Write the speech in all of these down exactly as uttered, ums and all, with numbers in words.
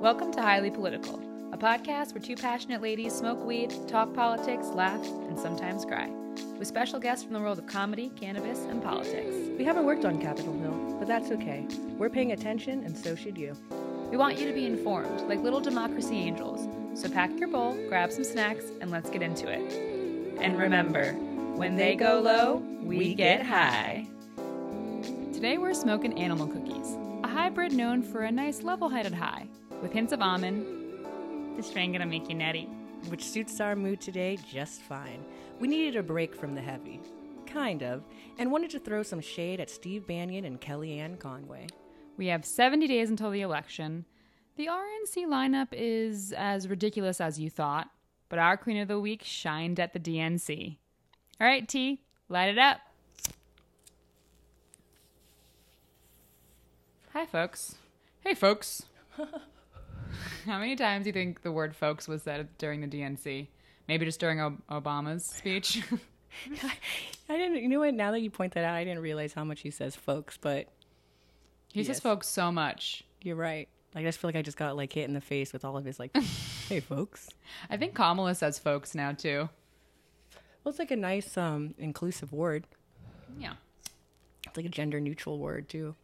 Welcome to Highly Political, a podcast where two passionate ladies smoke weed, talk politics, laugh, and sometimes cry, with special guests from the world of comedy, cannabis, and politics. We haven't worked on Capitol Hill, but that's okay. We're paying attention, and so should you. We want you to be informed, like little democracy angels. So pack your bowl, grab some snacks, and let's get into it. And remember, when they go low, we get high. Today we're smoking animal cookies, a hybrid known for a nice level-headed high, with hints of almond. This strain gonna make you nutty. Which suits our mood today just fine. We needed a break from the heavy. Kind of. And wanted to throw some shade at Steve Bannon and Kellyanne Conway. We have seventy days until the election. The R N C lineup is as ridiculous as you thought, but our queen of the week shined at the D N C. All right, T, light it up. Hi, folks. Hey, folks. How many times do you think the word folks was said during the D N C? Maybe just during o- Obama's speech? I didn't, you know what, now that you point that out, I didn't realize how much he says folks, but... He yes. says folks so much. You're right. Like, I just feel like I just got, like, hit in the face with all of his, like, hey, folks. I think Kamala says folks now, too. Well, it's like a nice, um, inclusive word. Yeah. It's like a gender-neutral word, too.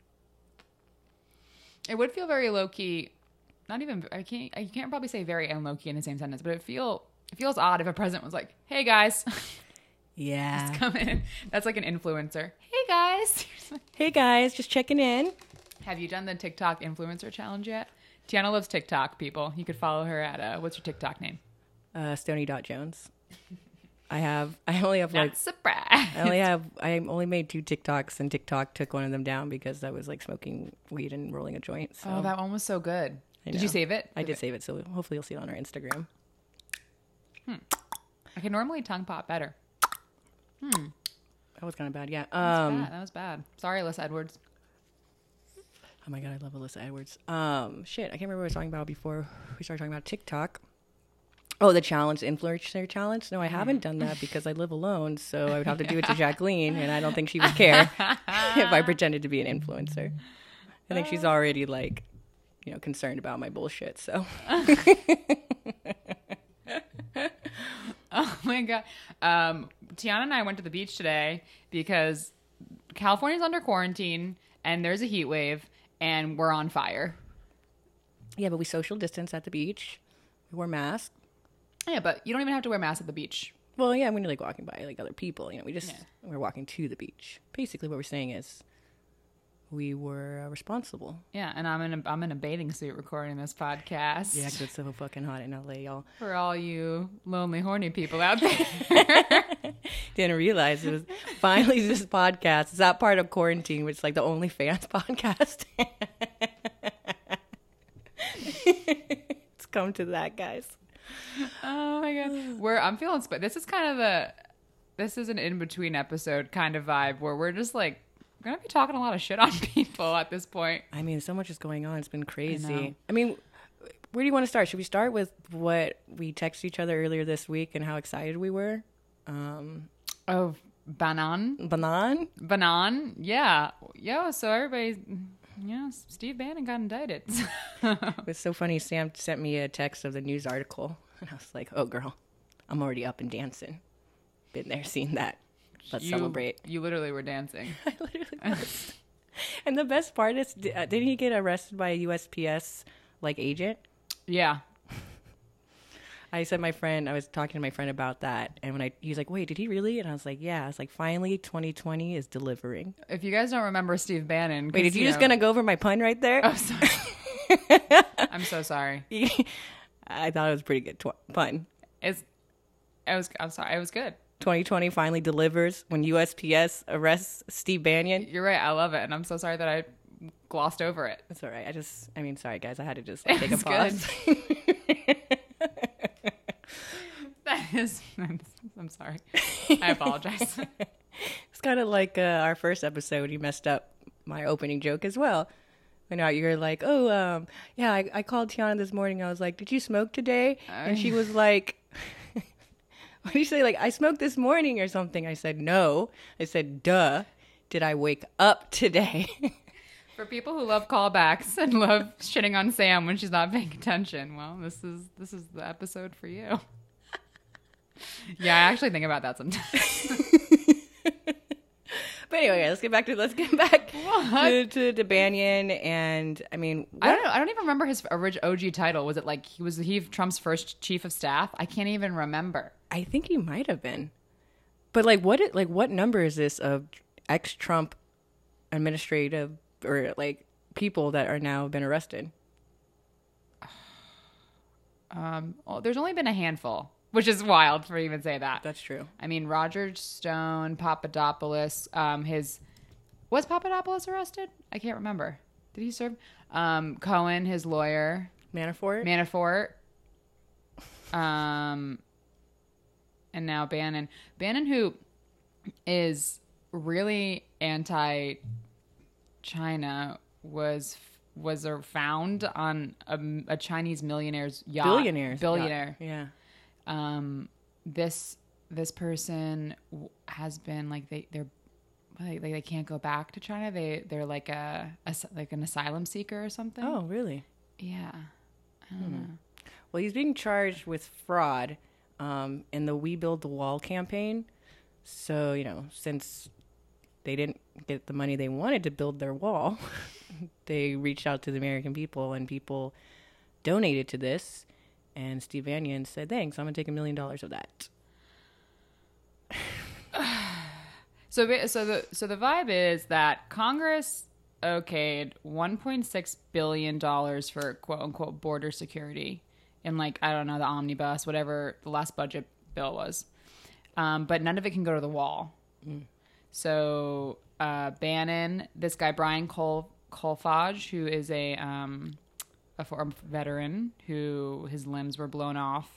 It would feel very low-key... Not even, I can't, I can't probably say very and low-key in the same sentence, but it feel it feels odd if a president was like, hey guys. Yeah. Just come in. That's like an influencer. Hey guys. Hey guys, just checking in. Have you done the TikTok influencer challenge yet? Tiana loves TikTok, people. You could follow her at, uh, what's your TikTok name? Uh, Stony.Jones. I have, I only have like, Not surprised. I only have, I only made two TikToks and TikTok took one of them down because I was like smoking weed and rolling a joint. So. Oh, that one was so good. Did you save it? I did save it, so hopefully you'll see it on our Instagram. Hmm. I can normally tongue pop better. Hmm. That was kind of bad, yeah. That was um, bad. That was bad. Sorry, Alyssa Edwards. Oh my god, I love Alyssa Edwards. Um, shit, I can't remember what I was talking about before we started talking about TikTok. Oh, the challenge, influencer challenge? No, I haven't done that because I live alone, so I would have to do it to Jacqueline, and I don't think she would care if I pretended to be an influencer. I think she's already like... you know, concerned about my bullshit, so. Oh my god. Um, Tiana and I went to the beach today because California's under quarantine and there's a heat wave and we're on fire. Yeah, but we social distance at the beach. We wore masks. Yeah, but you don't even have to wear masks at the beach. Well, yeah, when you're like walking by like other people, you know, we just, yeah. we're walking to the beach. Basically what we're saying is, we were uh, responsible. Yeah, and I'm in a, I'm in a bathing suit recording this podcast. Yeah, because it's so fucking hot in L A, y'all. For all you lonely, horny people out there. Didn't realize it was finally this podcast. Is that part of quarantine, which is like the OnlyFans podcast? It's come to that, guys. Oh my god, we're I'm feeling. Sp- this is kind of a this is an in between episode kind of vibe where we're just like. We're going to be talking a lot of shit on people at this point. I mean, so much is going on. It's been crazy. I, I mean, where do you want to start? Should we start with what we texted each other earlier this week and how excited we were? Um, oh, Banan? Banan? Banan, yeah. Yeah, so everybody, yeah, Steve Bannon got indicted. It was so funny. Sam sent me a text of the news article. And I was like, oh, girl, I'm already up and dancing. Been there, seen that. Let's you, celebrate. You literally were dancing. I literally was. And the best part is, didn't he get arrested by a U S P S like agent? Yeah. I said my friend, I was talking to my friend about that. And when I, he was like, wait, did he really? And I was like, yeah. I was like, finally, twenty twenty is delivering. If you guys don't remember Steve Bannon. Wait, did you, you just know, gonna go over my pun right there? Oh, sorry. I'm so sorry. I thought it was a pretty good tw- pun. It's, I was, I'm sorry. It was good. twenty twenty finally delivers when U S P S arrests Steve Bannon. You're right. I love it. And I'm so sorry that I glossed over it. That's all right. I just, I mean, sorry, guys. I had to just like, take a it's pause. That is, I'm, I'm sorry. I apologize. It's kind of like uh, our first episode. You messed up my opening joke as well. And now you're like, oh, um, yeah, I, I called Tiana this morning. I was like, did you smoke today? Uh, and she was like... What do you say? Like, I smoked this morning or something. I said, no. I said, duh. Did I wake up today? For people who love callbacks and love shitting on Sam when she's not paying attention, well, this is this is the episode for you. Yeah, I actually think about that sometimes. But anyway, let's get back to let's get back to, to to Bannon. And I mean, what? I don't know. I don't even remember his original O G title. Was it like he was he Trump's first chief of staff? I can't even remember. I think he might have been. But like, what it, like what number is this of ex-Trump administrative or like people that are now been arrested? Um, well, there's only been a handful. Which is wild for even say that. That's true. I mean, Roger Stone, Papadopoulos, um, his... Was Papadopoulos arrested? I can't remember. Did he serve? Um, Cohen, his lawyer. Manafort? Manafort. Um, and now Bannon. Bannon, who is really anti-China, was was found on a, a Chinese millionaire's yacht. Billionaires. Billionaire. Yacht. Yeah. Um, this this person has been like they they're like they can't go back to China. They they're like a, a like an asylum seeker or something. Oh, really? Yeah. I don't hmm. know. Well, he's being charged with fraud um, in the We Build the Wall campaign. So you know, since they didn't get the money they wanted to build their wall, they reached out to the American people, and people donated to this. And Steve Bannon said, thanks, I'm going to take a million dollars of that. so so the so the vibe is that Congress okayed one point six billion dollars for quote-unquote border security in, like, I don't know, the omnibus, whatever the last budget bill was. Um, but none of it can go to the wall. Mm. So uh, Bannon, this guy, Brian Col- Colfage, who is a... Um, a former veteran who his limbs were blown off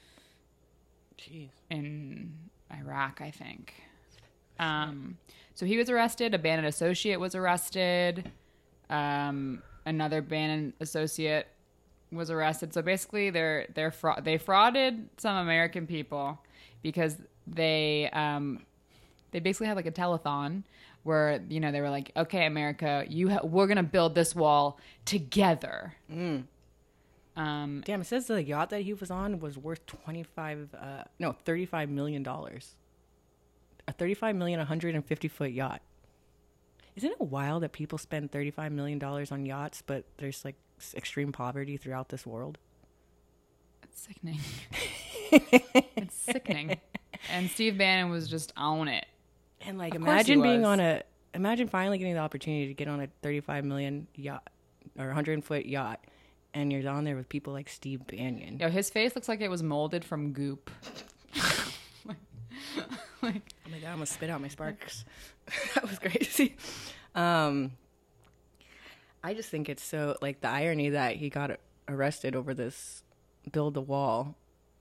Jeez. in Iraq, I think. Um, so he was arrested. A Bannon associate was arrested. Um, another Bannon associate was arrested. So basically, they're they're fra- they frauded some American people because they um, they basically had like a telethon where, you know, they were like, okay, America, you ha- we're going to build this wall together. Mm. Um, Damn, it says the yacht that he was on was worth twenty-five, uh, no, thirty-five million dollars. A thirty-five million dollars, one hundred fifty foot yacht. Isn't it wild that people spend thirty-five million dollars on yachts, but there's like extreme poverty throughout this world? It's sickening. It's sickening. And Steve Bannon was just on it. And like, of imagine being on a, imagine finally getting the opportunity to get on a thirty-five million yacht or one hundred foot yacht, and you're on there with people like Steve Bannon. Yo, his face looks like it was molded from goop. like, like, oh my God, I'm gonna spit out my sparks. That was crazy. Um, I just think it's so, like, the irony that he got arrested over this build the wall.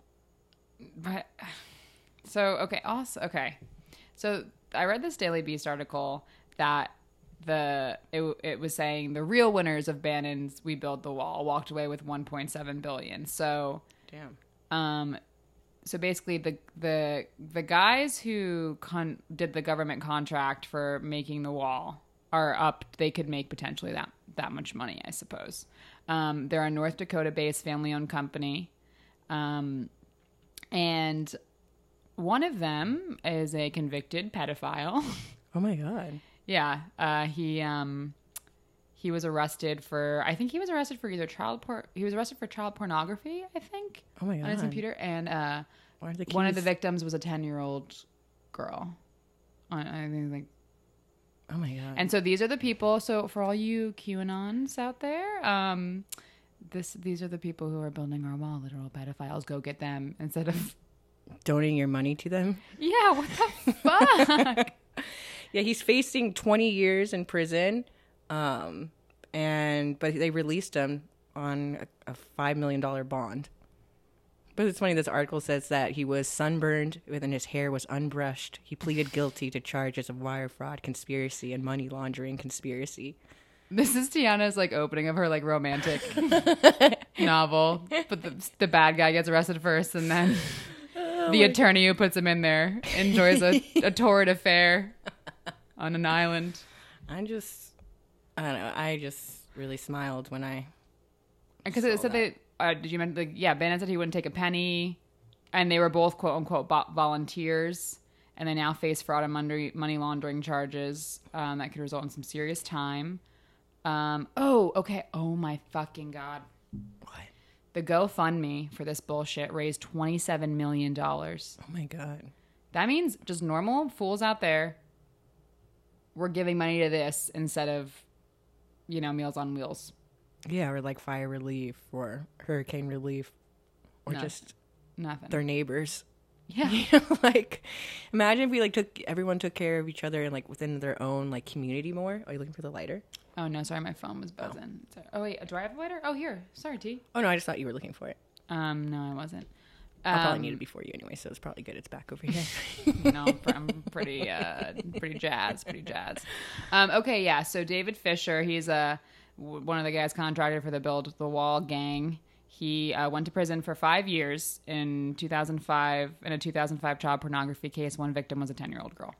But, so, okay, also, okay. So, I read this Daily Beast article that the it, it was saying the real winners of Bannon's We Build the Wall walked away with one point seven billion dollars. So, damn. Um, so basically, the the the guys who con- did the government contract for making the wall are up. They could make potentially that that much money, I suppose. Um, they're a North Dakota-based family-owned company, um, and one of them is a convicted pedophile. Oh my God. Yeah. Uh, he um, he was arrested for, I think he was arrested for either child por- he was arrested for child pornography, I think. Oh my God. On his computer. And uh, Why are the keys? One of the victims was a ten-year-old girl. I, I think like. Oh my God. And so these are the people. So for all you QAnons out there, um, this these are the people who are building our wall. Literal pedophiles. Go get them instead of donating your money to them. Yeah, what the fuck? Yeah, he's facing twenty years in prison, um, and but they released him on a, a five million dollar bond. But it's funny. This article says that he was sunburned and his hair was unbrushed. He pleaded guilty to charges of wire fraud, conspiracy, and money laundering conspiracy. This is Tiana's like opening of her like romantic novel, but the, the bad guy gets arrested first, and then oh the attorney who puts him in there enjoys a, a torrid affair on an island. I just, I don't know. I just really smiled when I Because saw it said that. they, uh, did you mention, like, yeah, Bannon said he wouldn't take a penny, and they were both quote unquote bo- volunteers, and they now face fraud and money, money laundering charges um, that could result in some serious time. Um, oh, okay. Oh my fucking God. What? The GoFundMe for this bullshit raised twenty-seven million dollars. Oh my God. That means just normal fools out there were giving money to this instead of, you know, Meals on Wheels. Yeah, or like fire relief or hurricane relief or No. just Nothing. their neighbors. Yeah. You know, like imagine if we like took everyone took care of each other and like within their own like community more. Are you looking for the lighter? Oh, no, sorry, my phone was buzzing. Sorry. Oh, wait, do I have a lighter? Oh, here. Sorry, T. Oh no, I just thought you were looking for it. Um, no, I wasn't. I'll probably Um, need it before you anyway, so it's probably good. It's back over here. you know, I'm pretty, uh, pretty jazzed, pretty jazzed. Um, okay, yeah. So David Fisher, he's uh, w- one of the guys contracted for the Build the Wall gang. He uh, went to prison for five years in two thousand five in a two thousand five child pornography case. One victim was a ten-year-old girl.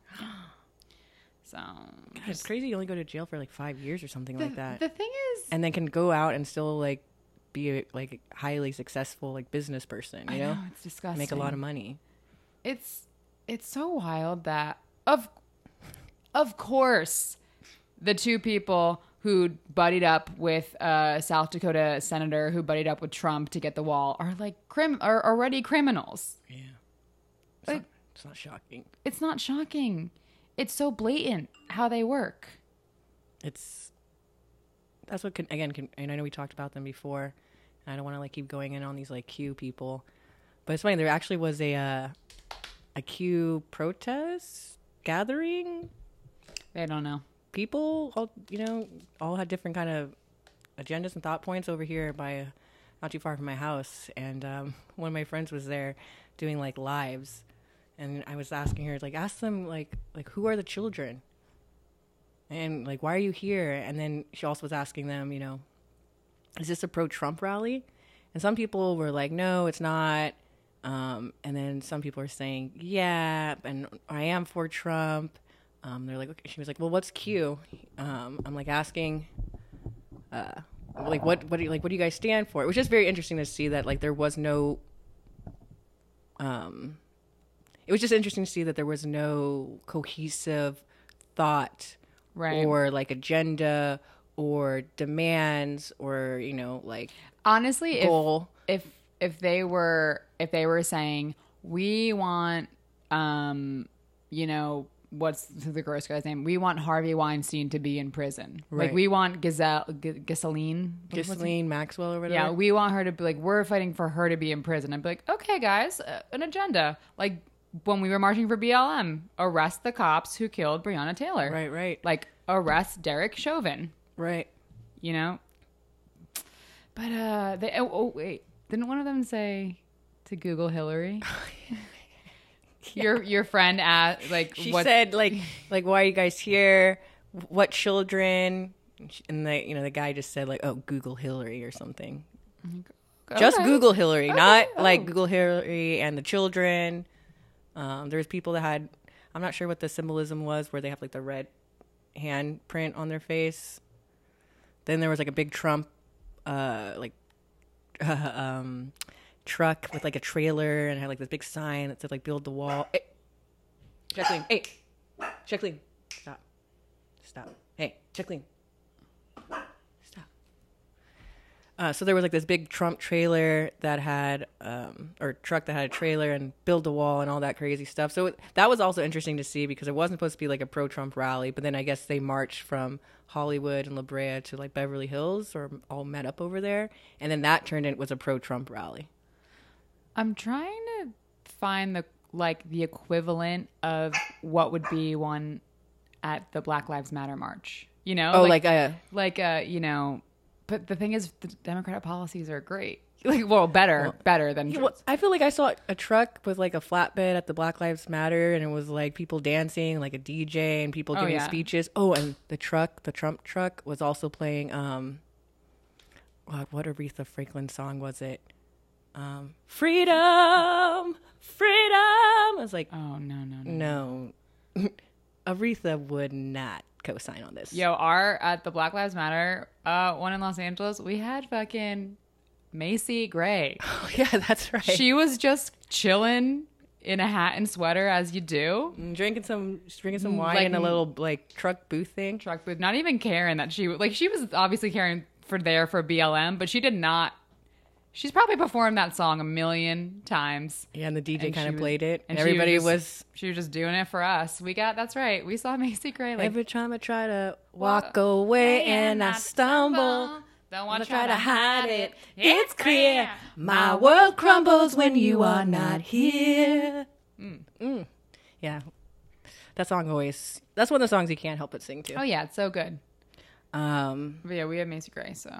So God, it's crazy. You only go to jail for like five years or something the, like that, the thing is, and then can go out and still like be a like highly successful like business person. You I know, know it's disgusting. make a lot of money. It's it's so wild that of of course the two people who buddied up with a South Dakota senator who buddied up with Trump to get the wall are like crim are already criminals. Yeah, it's, Like- not, it's not shocking. It's not shocking. It's so blatant how they work. It's that's what can again can, and I know we talked about them before. And I don't want to like keep going in on these like Q people, but it's funny. There actually was a uh, a Q protest gathering. They don't know. People all you know all had different kind of agendas and thought points over here by uh, not too far from my house, and um, one of my friends was there doing like lives, and I was asking her like ask them like like who are the children and like why are you here, and then she also was asking them, you know, is this a pro-Trump rally? And some people were like, no, it's not. Um, and then some people are saying, yeah, and I am for Trump. Um, they're like, okay. She was like, well, what's Q? Um, I'm like asking, uh, like, what, what do you, like, what do you guys stand for? It was just very interesting to see that, like, there was no, um, it was just interesting to see that there was no cohesive thought Right. or like agenda or demands or, you know, like Honestly, goal. if if if they were if they were saying we want um you know what's the gross guy's name, we want Harvey Weinstein to be in prison, Right. like we want Gazelle G- Ghislaine What's her- Ghislaine Maxwell or whatever. yeah, we want her to be like, we're fighting for her to be in prison. I'd be like, okay guys, uh, an agenda, like when we were marching for B L M, arrest the cops who killed Breonna Taylor, Right, right, like arrest Derek Chauvin, right. you know. But uh they oh, oh wait, didn't one of them say to Google Hillary? Your your friend asked like She what said like like why are you guys here? What children? And the you know the guy just said like, oh, Google Hillary or something. Just Okay. Google Hillary, Okay, not oh. like Google Hillary and the children. Um, there's people that had, I'm not sure what the symbolism was, where they have like the red handprint on their face. Then there was like a big Trump, uh, like, uh, um, truck with like a trailer and it had like this big sign that said like "Build the Wall." Hey, Jacqueline, hey, Jacqueline, stop, stop. Hey, Jacqueline, stop. Uh, so there was like this big Trump trailer that had, um, or truck that had a trailer and "Build the Wall" and all that crazy stuff. So it, that was also interesting to see because it wasn't supposed to be like a pro-Trump rally, but then I guess they marched from Hollywood and La Brea to like Beverly Hills or all met up over there. And then that turned in was a pro-Trump rally. I'm trying to find the like the equivalent of what would be one at the Black Lives Matter march. You know? Oh, like, uh, like uh, you know, but the thing is the Democratic policies are great. Like well, better, Well, better than well, I feel like I saw a truck with like a flatbed at the Black Lives Matter and it was like people dancing, like a D J and people Oh, giving yeah. speeches. Oh, and the truck, the Trump truck was also playing, um, what, what Aretha Franklin song was it? Um, freedom, freedom. I was like, Oh no, no, no. no, Aretha would not co-sign on this. Yo, our at the Black Lives Matter uh, one in Los Angeles, we had fucking Macy Gray. Oh, yeah, that's right. She was just chilling in a hat and sweater, as you do, drinking some drinking some wine Like- in a little like truck booth thing. truck booth, not even caring that she like she was obviously caring for there for B L M, but she did not. She's probably performed that song a million times. Yeah, and the D J And kind she of was- played it, and and she was everybody just- was. She was just doing it for us. We got that's right. We saw Macy Gray like Every time I try to walk away and I stumble, Don't I want try to hide it. It's clear my world crumbles when you are not here. Mm. Mm. Yeah, that song always. That's one of the songs you can't help but sing to. Oh yeah, it's so good. Um, But yeah, we have Macy Gray, so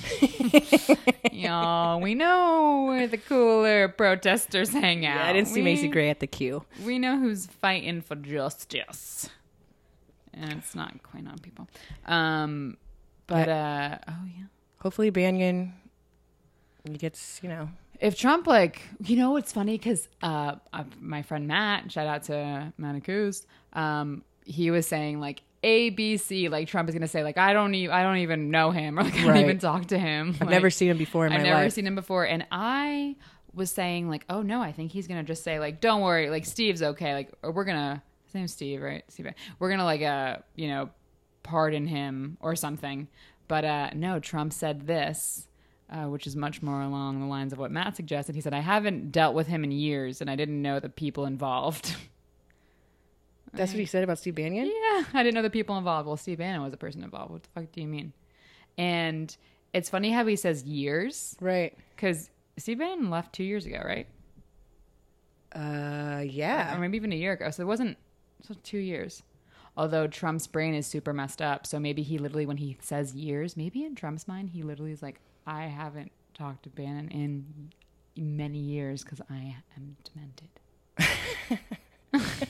y'all, we know where the cooler protesters hang out. yeah, I didn't see we, Macy Gray at the queue. We know who's fighting for justice, and it's not quite on people. Um, but uh, oh yeah. Hopefully, Banyan gets, you know. If Trump, like, you know, it's funny because uh, uh, my friend Matt, shout out to Manicuz, um, he was saying like A B C, like Trump is gonna say like I don't even I don't even know him or like I don't Right. even talk to him. I've Like, never seen him before in I've my never life. seen him before, and I was saying like, oh no, I think he's gonna just say like, don't worry, like Steve's okay, like or we're gonna his name's Steve, right? Steve, we're gonna like uh you know pardon him or something. But uh, no, Trump said this. Uh, which is much more along the lines of what Matt suggested. He said, I haven't dealt with him in years, and I didn't know the people involved. That's what he said about Steve Banyan? Yeah, I didn't know the people involved. Well, Steve Bannon was a person involved. What the fuck do you mean? And it's funny how he says years, Right. because Steve Bannon left two years ago, right? Uh, yeah. Or maybe even a year ago. So it wasn't so two years. Although Trump's brain is super messed up. So maybe he literally, when he says years, maybe in Trump's mind, he literally is like, I haven't talked to Bannon in many years because I am demented.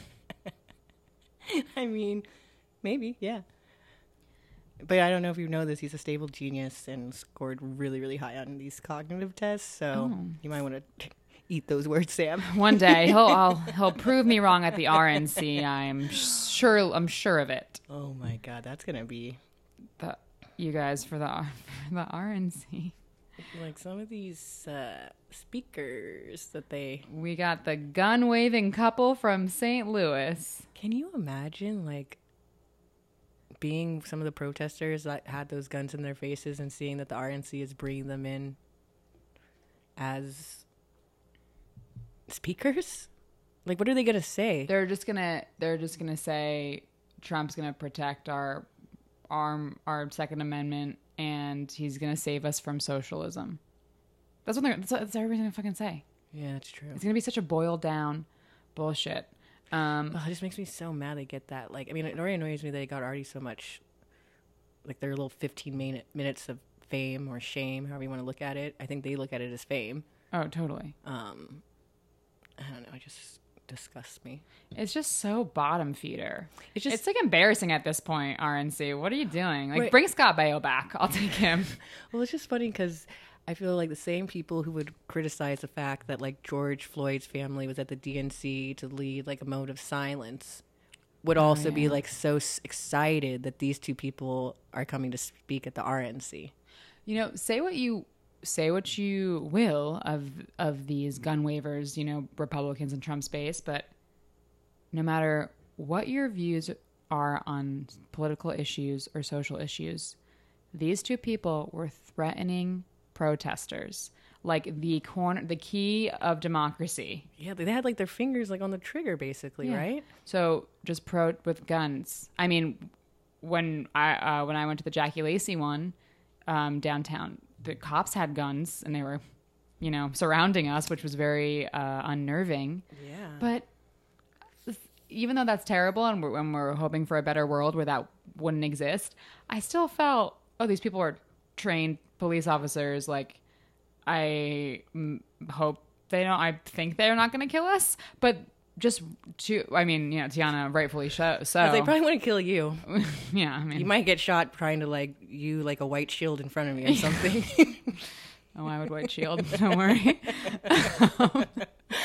I mean, maybe, yeah. But I don't know if you know this. He's a stable genius and scored really, really high on these cognitive tests. So Oh. you might want to eat those words, Sam. One day he'll I'll, he'll prove me wrong at the R N C. I'm sure I'm sure of it. Oh my God, that's gonna be The, you guys for the R- for the R N C. like some of these uh, speakers that they. We got the gun waving couple from Saint Louis. Can you imagine, like, being some of the protesters that had those guns in their faces and seeing that the R N C is bringing them in as speakers? Like, what are they gonna say? They're just gonna they're just gonna say Trump's gonna protect our our our Second Amendment and he's gonna save us from socialism. That's what they're that's what that's what everybody's gonna fucking say. Yeah, that's true. It's gonna be such a boiled down bullshit. Um, Oh, it just makes me so mad they get that. Like, I mean, it already annoys me they got already so much, like, their little fifteen minute, minutes of fame or shame, however you want to look at it. I think they look at it as fame. oh, totally. Um, I don't know. It just disgusts me. It's just so bottom feeder. It's just- it's like embarrassing at this point. R N C, what are you doing? Like, Right. bring Scott Baio back. I'll take him. Well, it's just funny because I feel like the same people who would criticize the fact that, like, George Floyd's family was at the D N C to lead, like, a mode of silence would also be, yeah. like, so s- excited that these two people are coming to speak at the R N C. You know, say what you say what you will of of these gun waivers, you know, Republicans in Trump's base, but no matter what your views are on political issues or social issues, these two people were threatening protesters, like the corner, the key of democracy. Yeah, they had, like, their fingers, like, on the trigger, basically, Yeah. right? So just pro with guns. I mean, when I uh, when I went to the Jackie Lacey one um, downtown, the cops had guns and they were, you know, surrounding us, which was very uh, unnerving. Yeah. But even though that's terrible, and we're, and we're hoping for a better world where that wouldn't exist, I still felt, oh, these people are trained police officers. Like, I mm, hope they don't. I think they're not going to kill us, but just to, I mean, you know, Tiana rightfully so. so They probably want to kill you. yeah, I mean, You might get shot trying to, like, you, like, a white shield in front of me or something. oh, I would white shield. Don't worry.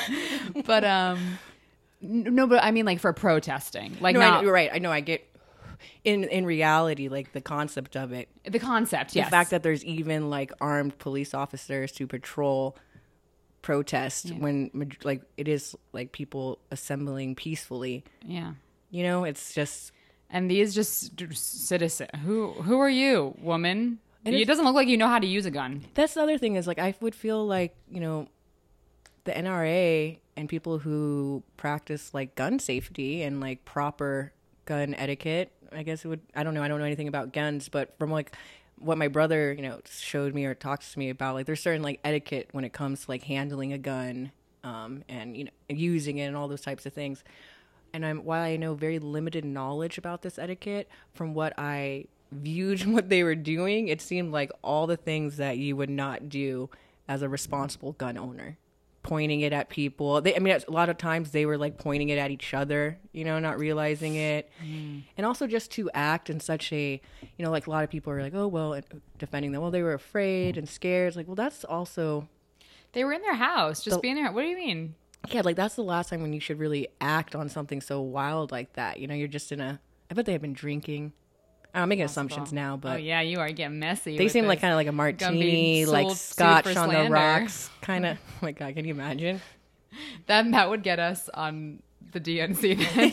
but um, n- no, but I mean, like for protesting, like no, I, not you're right. I know. I get. in in reality, like the concept of it, The concept, the yes. fact that there's even like armed police officers to patrol protest Yeah. when maj- like it is like people assembling peacefully. Yeah. You know, it's just And these just citizen. Who who are you, woman? And It if- doesn't look like you know how to use a gun. that's the other thing is like I would feel like, you know, the N R A and people who practice like gun safety and like proper gun etiquette, I guess it would, I don't know, I don't know anything about guns, but from like what my brother, you know, showed me or talks to me about, like there's certain like etiquette when it comes to like handling a gun, um, and, you know, using it and all those types of things. And I'm, while I know very limited knowledge about this etiquette, from what I viewed what they were doing, it seemed like all the things that you would not do as a responsible gun owner. Pointing it at people. They, I mean, a lot of times they were like pointing it at each other, you know, not realizing it. Mm. And also just to act in such a, you know, like a lot of people are like, oh, well, defending them. Well, they were afraid and scared. It's like, well, that's also. They were in their house, just The- being there. What do you mean? Yeah, like that's the last time when you should really act on something so wild like that. You know, you're just in a. I bet they have been drinking. I'm making Possible. assumptions now, but Oh yeah, you are getting messy. they with seem like this. kind of like a martini, sold- like sued scotch for on the slander. rocks, kind of. Oh my god, can you imagine? Then that would get us on the D N C. Then.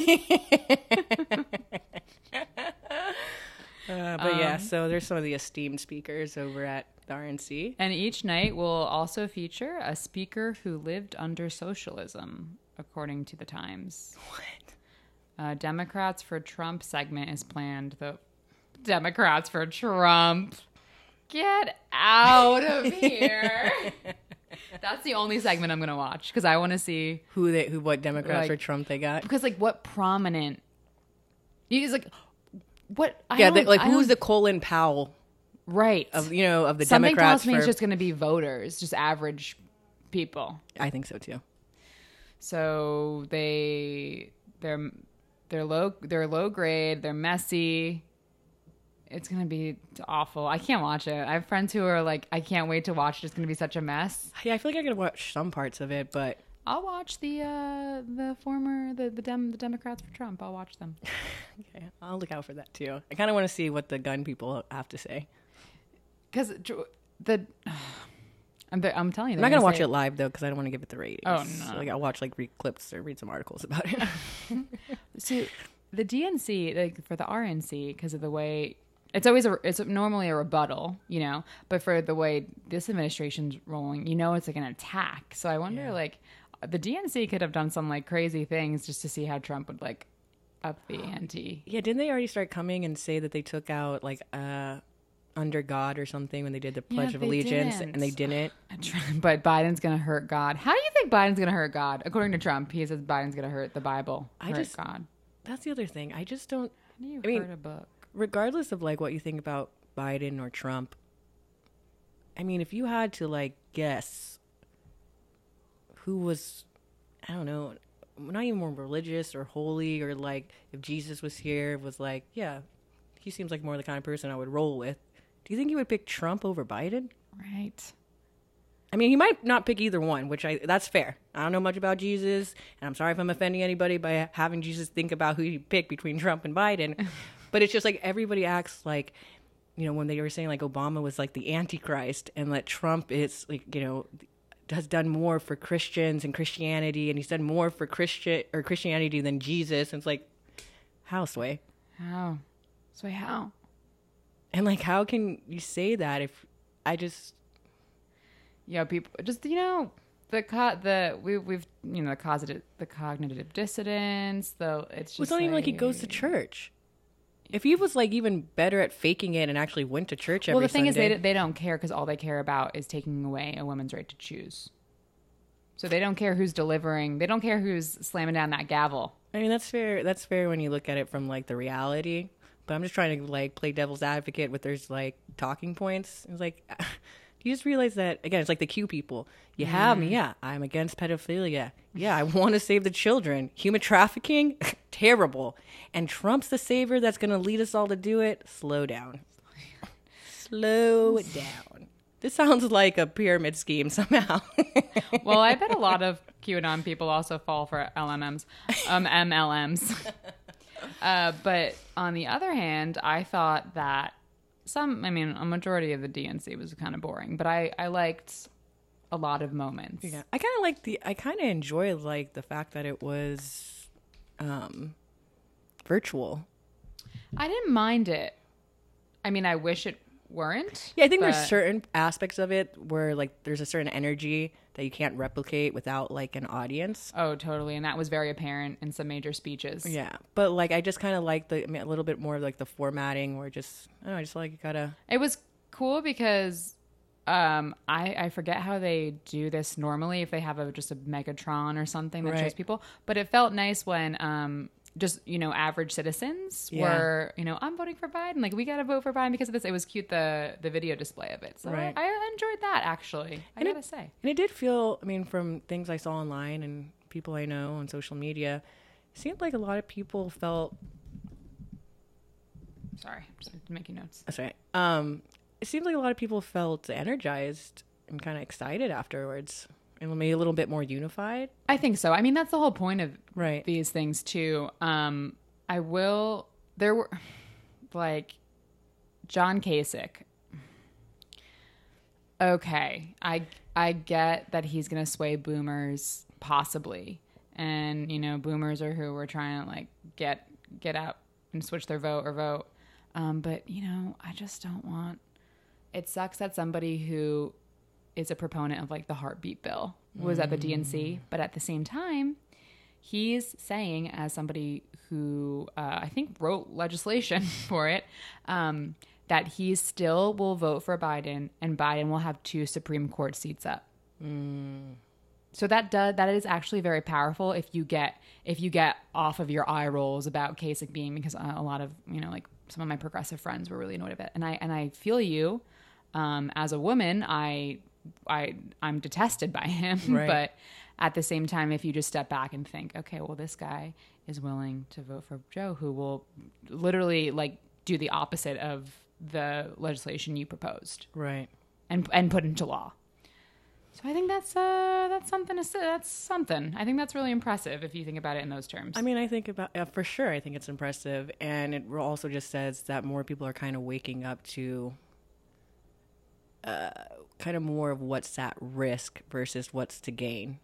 Uh, but yeah, Um, so there's some of the esteemed speakers over at the R N C. And each night will also feature a speaker who lived under socialism, according to the Times. What? Uh, Democrats for Trump segment is planned. The Democrats for Trump. Get out of here. That's the only segment I'm going to watch because I want to see. Who they? Who? What Democrats Like- or Trump they got? Because, like, what prominent. He's like, what? I Yeah, they, don't- like I who's don't- the Colin Powell Right. of you know of the Something Democrats? tells me for, it's just going to be voters, just average people. I think so too. So they they're they're low they're low grade, they're messy. It's gonna be awful. I can't watch it. I have friends who are like, I can't wait to watch it. It's gonna be such a mess. Yeah, I feel like I could watch some parts of it, but I'll watch the uh, the former the the, Dem- the Democrats for Trump. I'll watch them okay, I'll look out for that too. I kind of want to see what the gun people have to say. because the I'm, I'm telling you, I'm not gonna watch it live though because I don't want to give it the ratings. Oh, no. So, like I'll watch like read clips or read some articles about it. So the D N C, like for the R N C, because of the way it's always a, it's normally a rebuttal, you know, but for the way this administration's rolling, you know, it's like an attack. So I wonder, Yeah. like, the D N C could have done some like crazy things just to see how Trump would like up the ante. Yeah, didn't they already start coming and say that they took out like uh under God or something when they did the Pledge Yeah, of they Allegiance didn't. and they didn't? But Biden's gonna hurt God. How do you think Biden's gonna hurt God? According to Trump, he says Biden's gonna hurt the Bible. I hurt just- God. That's the other thing. I just don't. How do you I mean, hurt a book? Regardless of like what you think about Biden or Trump, I mean, if you had to like guess who was, I don't know, not even more religious or holy, or like if Jesus was here, was like, yeah, he seems like more the kind of person I would roll with. Do you think you would pick Trump over Biden? Right. I mean, he might not pick either one, which I that's fair. I don't know much about Jesus, and I'm sorry if I'm offending anybody by having Jesus think about who he picked between Trump and Biden. But it's just like everybody acts like, you know, when they were saying like Obama was like the Antichrist and that Trump is like, you know, has done more for Christians and Christianity, and he's done more for Christian or Christianity than Jesus. And it's like, how, Sway? How? So how? And like, how can you say that if I just... Yeah, people just you know the co- the we we've you know the cognitive the cognitive dissonance. The it's just Well, it's not even like he goes to church. If he was like even better at faking it and actually went to church every Well, the thing is, Sunday- they they don't care because all they care about is taking away a woman's right to choose. So they don't care who's delivering. They don't care who's slamming down that gavel. I mean, that's fair. That's fair when you look at it from like the reality. But I'm just trying to like play devil's advocate with there's like talking points. It's like, do you just realize that again? It's like the Q people. You have me, yeah. I'm against pedophilia. Yeah, I want to save the children. Human trafficking, terrible. And Trump's the savior that's going to lead us all to do it. Slow down. Slow down. This sounds like a pyramid scheme somehow. Well, I bet a lot of QAnon people also fall for L M Ms, um, M L Ms. uh, but on the other hand, I thought that some, I mean, a majority of the D N C was kind of boring, but I, I liked a lot of moments. Yeah, I kind of like the, I kind of enjoy like the fact that it was um, virtual. I didn't mind it. I mean, I wish it weren't. Yeah, I think but... there's certain aspects of it where like there's a certain energy that you can't replicate without like an audience. Oh, totally. And that was very apparent in some major speeches. Yeah. But like I just kind of like the I mean, a little bit more of like the formatting where just I don't know, I just like you gotta. It was cool because um, I I forget how they do this normally if they have a just a Megatron or something that right. shows people. But it felt nice when um just, you know, average citizens yeah. were, you know, I'm voting for Biden. Like, we got to vote for Biden because of this. It was cute, the the video display of it. So right. I, I enjoyed that, actually. I and got to it, say. And it did feel, I mean, from things I saw online and people I know on social media, it seemed like a lot of people felt... Sorry, I'm just making notes. That's right. Um, it seemed like a lot of people felt energized and kind of excited afterwards. And maybe a little bit more unified. I think so. I mean, that's the whole point of right. these things too. Um, I will. There were like John Kasich. Okay, I I get that he's gonna sway boomers possibly, and you know, boomers are who we're trying to like get get out and switch their vote or vote. Um, but you know, I just don't want. It sucks that somebody who is a proponent of like the heartbeat bill was mm. at the D N C, but at the same time, he's saying as somebody who uh, I think wrote legislation for it, um, that he still will vote for Biden and Biden will have two Supreme Court seats up. Mm. So that does, that is actually very powerful if you get, if you get off of your eye rolls about Kasich being, because a lot of, you know, like some of my progressive friends were really annoyed about it. And I, and I feel you, um, as a woman, I, I I'm detested by him, right. But at the same time, if you just step back and think, okay, well, this guy is willing to vote for Joe, who will literally like do the opposite of the legislation you proposed, right, and and put into law. So I think that's uh that's something to that's something. I think that's really impressive if you think about it in those terms. I mean, I think about uh, for sure. I think it's impressive, and it also just says that more people are kind of waking up to. Uh, kind of more of what's at risk versus what's to gain.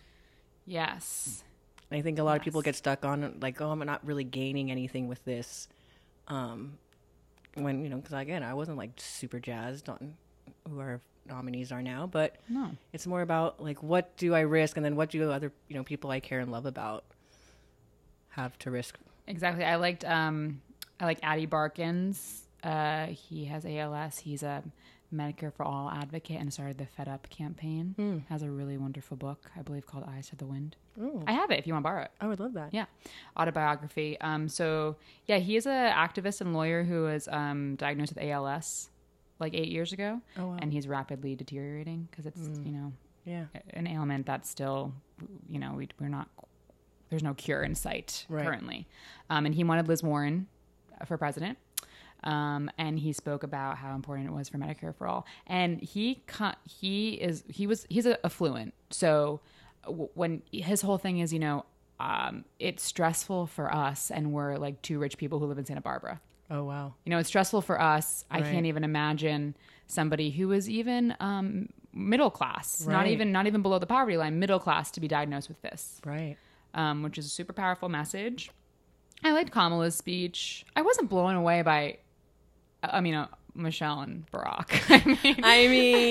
Yes. And I think a lot yes. of people get stuck on like, oh, I'm not really gaining anything with this. Um, when, you know, because again, I wasn't like super jazzed on who our nominees are now, but no. It's more about like, what do I risk? And then what do other, you know, people I care and love about have to risk? Exactly. I liked, um, I like Addie Barkins. Uh, he has A L S. He's a Medicare for All advocate and started the Fed Up campaign. Mm. Has a really wonderful book, I believe, called Eyes to the Wind. Ooh. I have it if you want to borrow it. I would love that. Yeah. Autobiography. Um, so, yeah, he is an activist and lawyer who was um, diagnosed with A L S like eight years ago. Oh, wow. And he's rapidly deteriorating because it's, mm. you know, yeah. an ailment that's still, you know, we, we're not, there's no cure in sight right. currently. Um, and he wanted Liz Warren for president. Um, and he spoke about how important it was for Medicare for All. And he he is he was he's a affluent. So w- when his whole thing is, you know, um, it's stressful for us, and we're like two rich people who live in Santa Barbara. Oh wow! You know, it's stressful for us. Right. I can't even imagine somebody who is even um, middle class, right. not even not even below the poverty line, middle class, to be diagnosed with this. Right. Um, which is a super powerful message. I liked Kamala's speech. I wasn't blown away by. I mean, uh, Michelle and Barack. I mean, I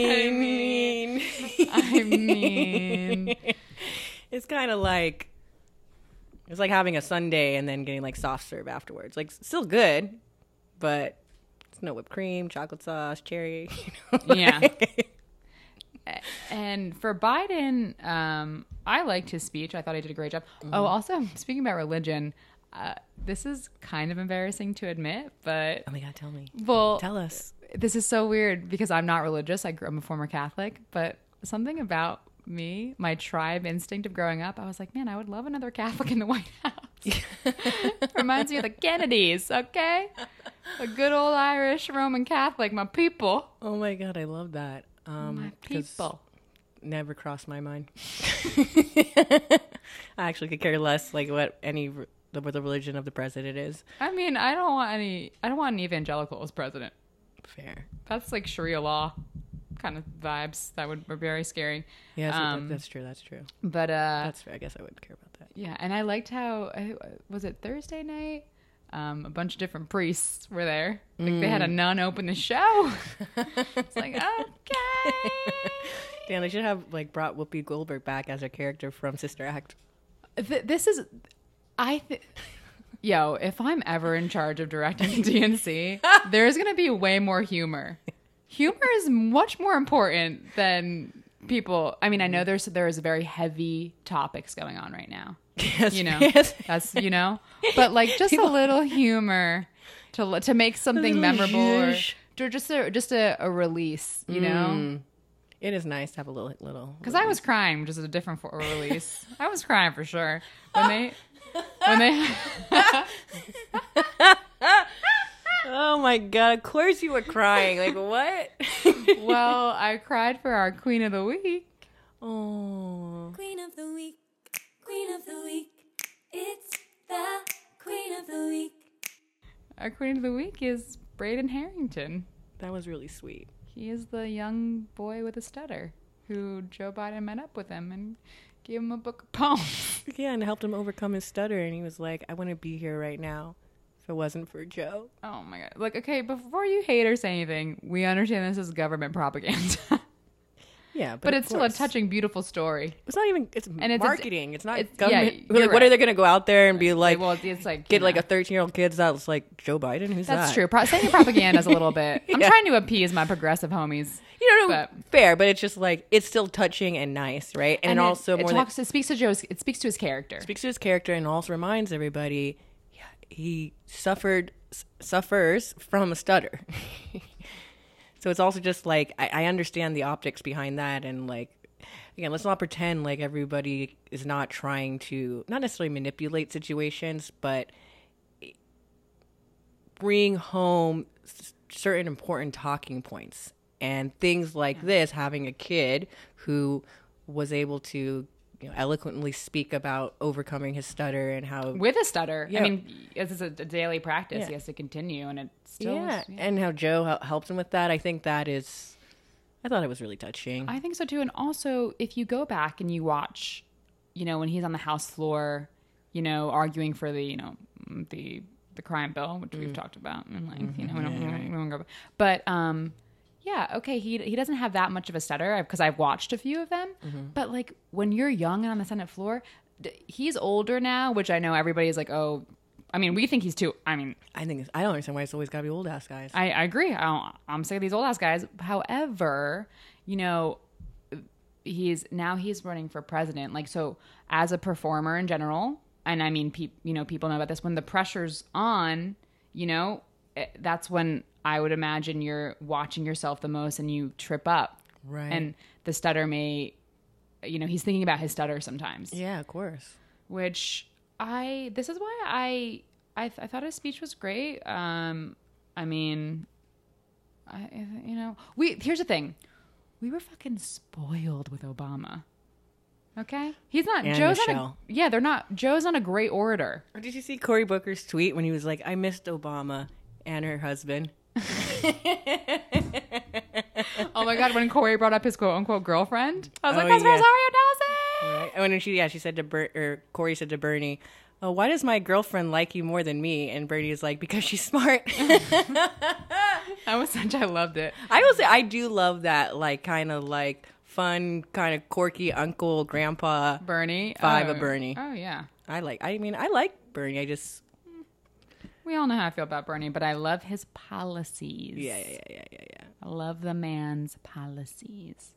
mean, I mean, it's kind of like it's like having a sundae and then getting like soft serve afterwards. Like, still good, but it's no whipped cream, chocolate sauce, cherry. You know? Yeah. And for Biden, um, I liked his speech. I thought he did a great job. Mm-hmm. Oh, also, speaking about religion. Uh, this is kind of embarrassing to admit, but... Oh my God, tell me. Well... Tell us. This is so weird because I'm not religious. I grew, I'm a former Catholic, but something about me, my tribe instinct of growing up, I was like, man, I would love another Catholic in the White House. Reminds me of the Kennedys, okay? A good old Irish Roman Catholic, my people. Oh my God, I love that. Um, my people. Never crossed my mind. I actually could care less like what any... the, what the religion of the president is. I mean, I don't want any. I don't want an evangelical as president. Fair. That's like Sharia law kind of vibes. That would be very scary. Yeah, so Um, that, that's true. That's true. But uh, That's fair. I guess I wouldn't care about that. yeah, and I liked how uh, was it Thursday night? Um, a bunch of different priests were there. Like they had a nun open the show. It's like okay. Damn, they should have like brought Whoopi Goldberg back as a character from Sister Act. Th- this is, I think. Yo, if I'm ever in charge of directing D N C, there's gonna be way more humor. Humor is much more important than people. I mean, I know there's there's very heavy topics going on right now. Yes, You know, yes. that's you know, but like just a little humor to to make something little memorable, or, zhuzh. or just a just a, a release. You know, Mm. It is nice to have a little little. because I was crying, which is a different for a release. I was crying for sure when they when they. Oh my god! Of course you were crying. Like what? Well, I cried for our Queen of the Week. Oh. Queen of the week, queen of the week, it's the queen of the week. Our Queen of the Week is Braden Harrington. That was really sweet. He is the young boy with a stutter who Joe Biden met up with him and gave him a book of poems. Yeah, and helped him overcome his stutter. And he was like, I wouldn't be here right now if it wasn't for Joe. Oh my God. Like, okay, before you hate or say anything, we understand this is government propaganda. Yeah, but, But of it's still a course. touching, beautiful story. It's not even, it's And it's- marketing. It's, not it's- government. yeah, like, you're what right. are they going to go out there and be like, well, it's like, get you like know. a thirteen-year-old kid that's like, Joe Biden? Who's That's that? true. Pro- saying propaganda is a little bit. I'm Yeah. trying to appease my progressive homies. You know, But- fair, but it's just like, it's still touching and nice, right? And, it- also it, more talks, than, it speaks to Joe's. It speaks to his character. speaks to his character and also reminds everybody, yeah, he suffered, s- suffers from a stutter. So it's also just like, I, I understand the optics behind that. And like, again, let's not pretend like everybody is not trying to, not necessarily manipulate situations, but bring home s- certain important talking points. And things like this, having a kid who was able to, you know, eloquently speak about overcoming his stutter and how With a stutter. Yeah. I mean, this is a, a daily practice. Yeah. He has to continue, and it still. yeah, is- yeah. and how Joe hel- helped him with that. I think that is, I thought it was really touching. I think so too. And also, if you go back and you watch, you know, when he's on the House floor, you know, arguing for the, you know, the the crime bill, which we've talked about, and like, you know, we don't, we don't, we don't go. But um, yeah, okay, he he doesn't have that much of a stutter because I've watched a few of them. But like when you're young and on the Senate floor, d- he's older now, which I know everybody's like, oh, I mean, we think he's too. I mean, I think it's, I don't understand why it's always got to be old ass guys. I, I agree. I don't, I'm sick of these old ass guys. However, you know, he's now he's running for president. Like, so as a performer in general, and I mean, pe- you know, people know about this. When the pressure's on, you know, eh, that's when I would imagine you're watching yourself the most, and you trip up. Right. And the stutter may, you know, he's thinking about his stutter sometimes. Yeah, of course. Which I this is why I I, th- I thought his speech was great. Um, I mean, I you know we here's the thing, we were fucking spoiled with Obama. Okay, he's not And Joe's not a, Michelle. yeah they're not Joe's not a great orator. Or did you see Cory Booker's tweet when he was like, I missed Obama and her husband? Oh my god, when Corey brought up his quote unquote girlfriend, I was like, Oh, that's yeah. Rosario Dawson. Right. And when she, yeah, she said to Ber- or Corey said to Bernie, oh, why does my girlfriend like you more than me? And Bernie is like, because she's smart. That was such I loved it. I will say, I do love that, like, kind of like fun, kind of quirky uncle, grandpa. Bernie Vibe oh, of Bernie. Oh yeah, I like, I mean, I like Bernie. I just, we all know how I feel about Bernie, but I love his policies. yeah, yeah, yeah, yeah, yeah, yeah. I love the man's policies.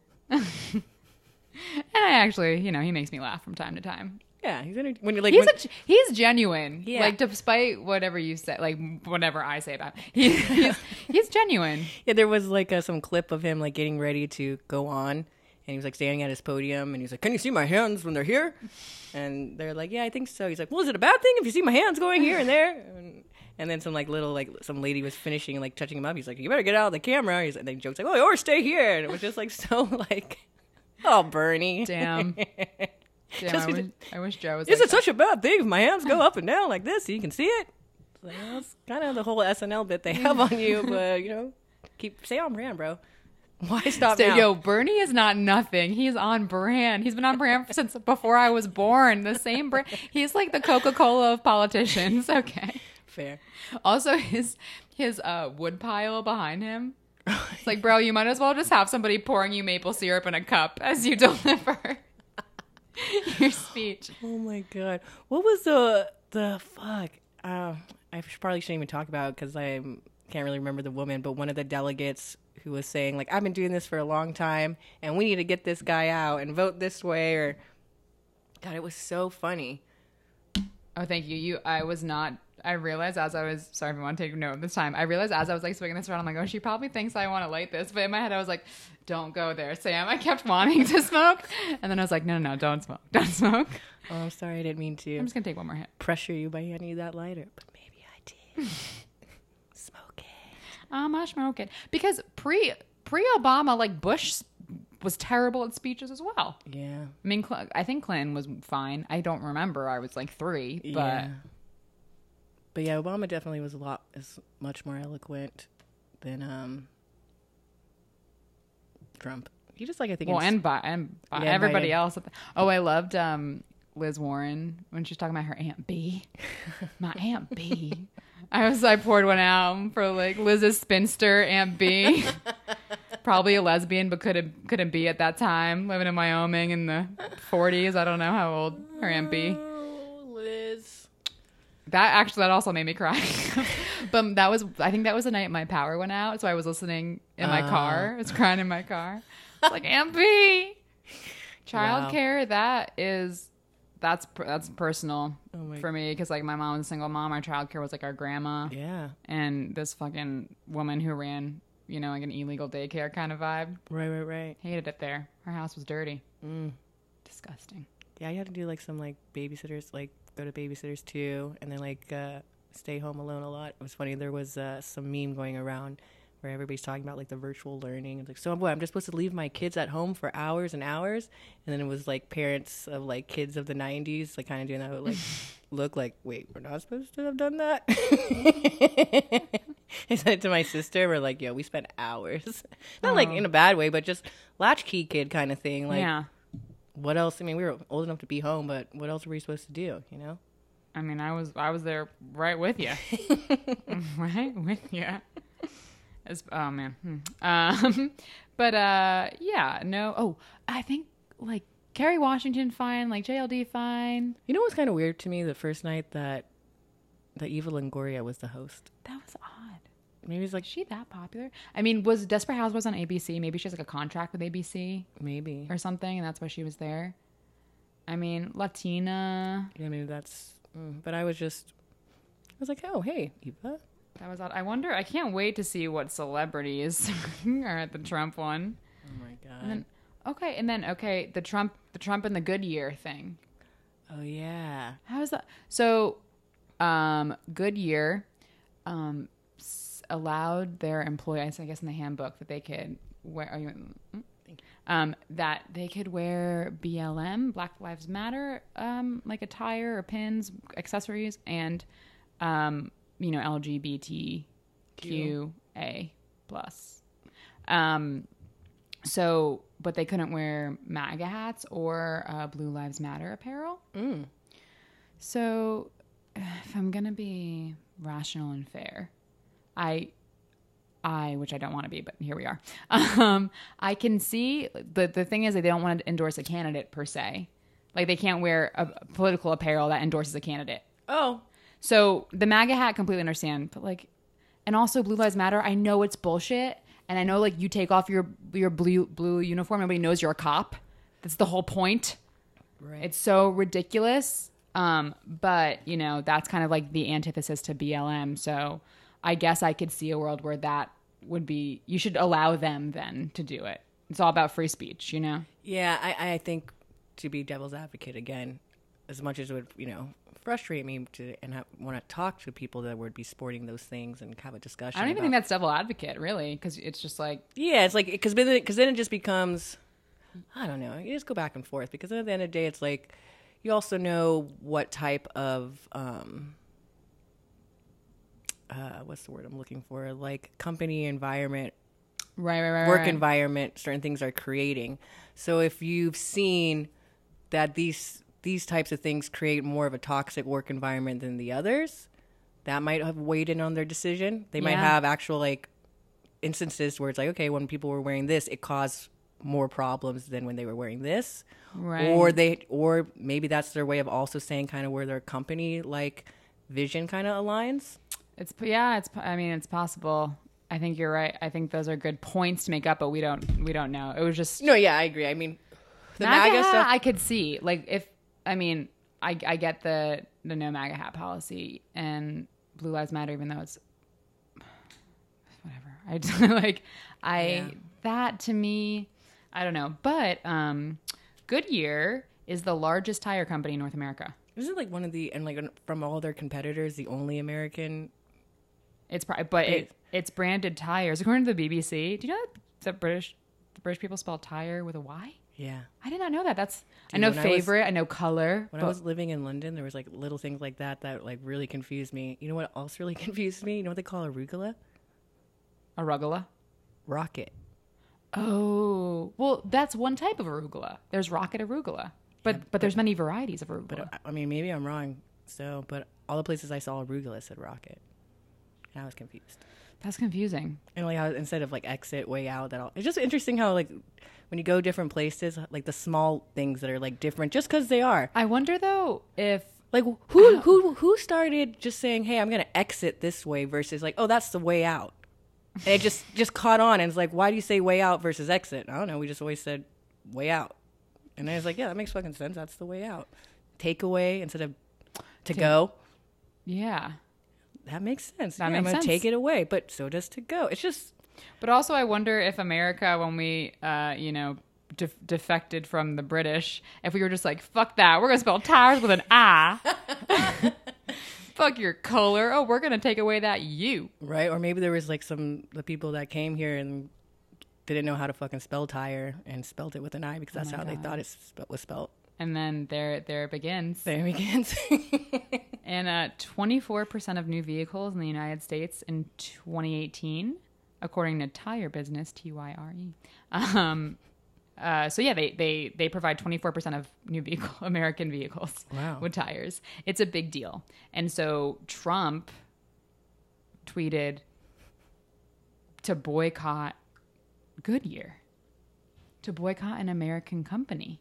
And I actually, you know, he makes me laugh from time to time. Yeah, he's in when you're like, He's when, a, he's genuine. Yeah. Like, despite whatever you say, like whatever I say about him, he, he's he's genuine. yeah, there was like a, some clip of him like getting ready to go on, and he was like standing at his podium, and he's like, "Can you see my hands when they're here?" And they're like, "Yeah, I think so." He's like, "Well, is it a bad thing if you see my hands going here and there?" And, and then some like little like some lady was finishing and like touching him up. He's like, "You better get out of the camera." He's and then jokes like, "Oh, or stay here," and it was just like so like, oh, Bernie, Damn. Damn, I, wish, I wish Joe was Is like it such a bad thing if my hands go up and down like this so you can see it? It's like, well, that's kind of the whole S N L bit they have on you, but, you know, keep stay on brand, bro. Why stop So, now? yo, Bernie is not nothing. He's on brand. He's been on brand since before I was born. The same brand. He's like the Coca-Cola of politicians. Okay. Fair. Also, his his uh, wood pile behind him. It's like, bro, you might as well just have somebody pouring you maple syrup in a cup as you deliver your speech. Oh my god, what was the the fuck? Uh, I should, probably shouldn't even talk about it because I can't really remember the woman, but one of the delegates who was saying like, I've been doing this for a long time and we need to get this guy out and vote this way, or God, it was so funny. Oh, thank you. You, I was not. I realized as I was sorry if you want to take note this time. I realized as I was like swinging this around, I'm like, oh, she probably thinks I want to light this, but in my head I was like, don't go there, Sam. I kept wanting to smoke, and then I was like, no, no, no, don't smoke, don't smoke. Oh, I'm sorry, I didn't mean to I'm just gonna take one more hit. pressure you by handing you that lighter, but maybe I did. Smoke it. I'm gonna smoke it because pre pre Obama, like Bush was terrible at speeches as well. Yeah. I mean, Cl- I think Clinton was fine. I don't remember. I was like three, but Yeah. But yeah, Obama definitely was a lot, is much more eloquent than um, Trump. He just like I think. well, it's- and Bi- and Bi- Yeah, everybody Biden. else. Oh, I loved um, Liz Warren when she was talking about her Aunt B. My Aunt B. I was I poured one out for like Liz's spinster Aunt B. Probably a lesbian, but couldn't couldn't be at that time. Living in Wyoming in the forties. I don't know how old her Aunt B. Oh, Liz. That actually, that also made me cry. But that was, I think that was the night my power went out. So I was listening in my Oh. car. I was crying in my car. It's like, Aunt B. Wow. Childcare, that is, that's that's personal Oh my- for me. Because like my mom was a single mom. Our childcare was like our grandma. Yeah. And this fucking woman who ran, you know, like an illegal daycare kind of vibe. Right, right, right. Hated it there. Her house was dirty. Mm. Disgusting. Yeah, you had to do like some like babysitters, like go to babysitters too, and then like uh, stay home alone a lot. It was funny. There was uh, some meme going around where everybody's talking about like the virtual learning. It's like, so boy, I'm just supposed to leave my kids at home for hours and hours, and then it was like parents of like kids of the nineties, like kind of doing that, like look like, wait, we're not supposed to have done that. I said it to my sister. We're like, yo, we spent hours, not like Oh. in a bad way, but just latchkey kid kind of thing, like. Yeah. What else? I mean, we were old enough to be home, but what else were we supposed to do? You know? I mean, I was I was there right with you, right with you. It's, oh man, hmm. um, but uh, yeah, no. Oh, I think like Kerry Washington fine, like J L D fine. You know what's kind of weird to me? The first night that that Eva Longoria was the host. That was odd. Maybe it's like Is she that popular? I mean, was Desperate Housewives on A B C? Maybe she has like a contract with A B C maybe. or something, and that's why she was there. I mean, Latina. Yeah, maybe that's. Mm, but I was just. I was like, oh, hey, Eva. That was odd. I wonder. I can't wait to see what celebrities are at the Trump one. Oh my god. And then, okay, and then okay, the Trump, the Trump and the Goodyear thing. oh yeah. How is that? So, um, Goodyear, um, s- allowed their employees, I guess, in the handbook that they could wear. Are you? mm, Um, that they could wear B L M, Black Lives Matter, um, like attire or pins, accessories, and, um, you know, L G B T Q A plus. Um, so, but they couldn't wear MAGA hats or uh, Blue Lives Matter apparel. Mm. So, if I'm gonna be rational and fair, I, I, which I don't want to be, but here we are. Um, I can see the the thing is that they don't want to endorse a candidate per se, like they can't wear a political apparel that endorses a candidate. Oh. So the MAGA hat, completely understand, but like, and also Blue Lives Matter. I know it's bullshit, and I know like you take off your your blue blue uniform, nobody knows you're a cop. That's the whole point. Right. It's so ridiculous. Um, but you know, that's kind of like the antithesis to B L M. So I guess I could see a world where that would be, you should allow them then to do it. It's all about free speech, you know? Yeah, I, I think to be devil's advocate again, as much as it would, you know, frustrate me to and ha- want to talk to people that would be sporting those things and have a discussion. I don't even about- think that's devil advocate, really, because it's just like, Yeah, it's like because then because then it just becomes I don't know. You just go back and forth because at the end of the day, it's like you also know what type of um, uh, what's the word I'm looking for? Like company environment, Right, right, right. work right. environment, certain things are creating. So if you've seen that these these types of things create more of a toxic work environment than the others, that might have weighed in on their decision. They might Yeah. have actual like instances where it's like, okay, when people were wearing this, it caused more problems than when they were wearing this. Right. Or they, or maybe that's their way of also saying kind of where their company like vision kind of aligns. It's yeah. It's I mean, it's possible. I think you're right. I think those are good points to make up, but we don't we don't know. It was just No, yeah, I agree. I mean, the MAGA, MAGA hat, stuff. I could see. Like if I mean, I I get the the no MAGA hat policy and Blue Lives Matter, even though it's whatever. I like I Yeah. that to me, I don't know. But um, Goodyear is the largest tire company in North America. Isn't it like one of the, and like from all their competitors, the only American? It's probably, but It- it, it's branded tires. According to the B B C, do you know that the British the British people spell tire with a Y? Yeah. I did not know that. That's I Dude, know when I was- favorite. I, know color. When but- I was living in London, there was like little things like that that like really confused me. You know what else really confused me? You know what they call arugula? arugula. Rocket. Oh, well, that's one type of arugula. There's rocket arugula, but Yeah, but there's many varieties of arugula. But uh, I mean, maybe I'm wrong. So, but all the places I saw arugula said rocket, and I was confused. That's confusing. And like how instead of like exit, way out, that all it's just interesting how like when you go different places, like the small things that are like different just because they are. I wonder though if Like who who who started just saying, "Hey, I'm gonna exit this way," versus like, "Oh, that's the way out." And it just just caught on, and it's like, why do you say way out versus exit? I don't know. We just always said way out, and then it's like, yeah, that makes fucking sense. That's the way out. Takeaway instead of to To- go. yeah. That makes sense. That Yeah, makes I'm gonna sense. take it away, but so does to go. It's just But also, I wonder if America, when we, uh, you know, def- defected from the British, if we were just like, fuck that, we're going to spell tires with an I. Fuck your color. Oh, we're going to take away that U. right. Or maybe there was like some the people that came here and didn't know how to fucking spell tire and spelled it with an I because that's my how they God. thought it spe- was spelled. And then there, there it begins. There we begins. And uh, twenty-four percent of new vehicles in the United States in twenty eighteen, according to Tire Business, T Y R E. Um, uh, so yeah, they, they, they provide twenty-four percent of new vehicle American vehicles Wow. with tires. It's a big deal. And so Trump tweeted to boycott Goodyear, to boycott an American company.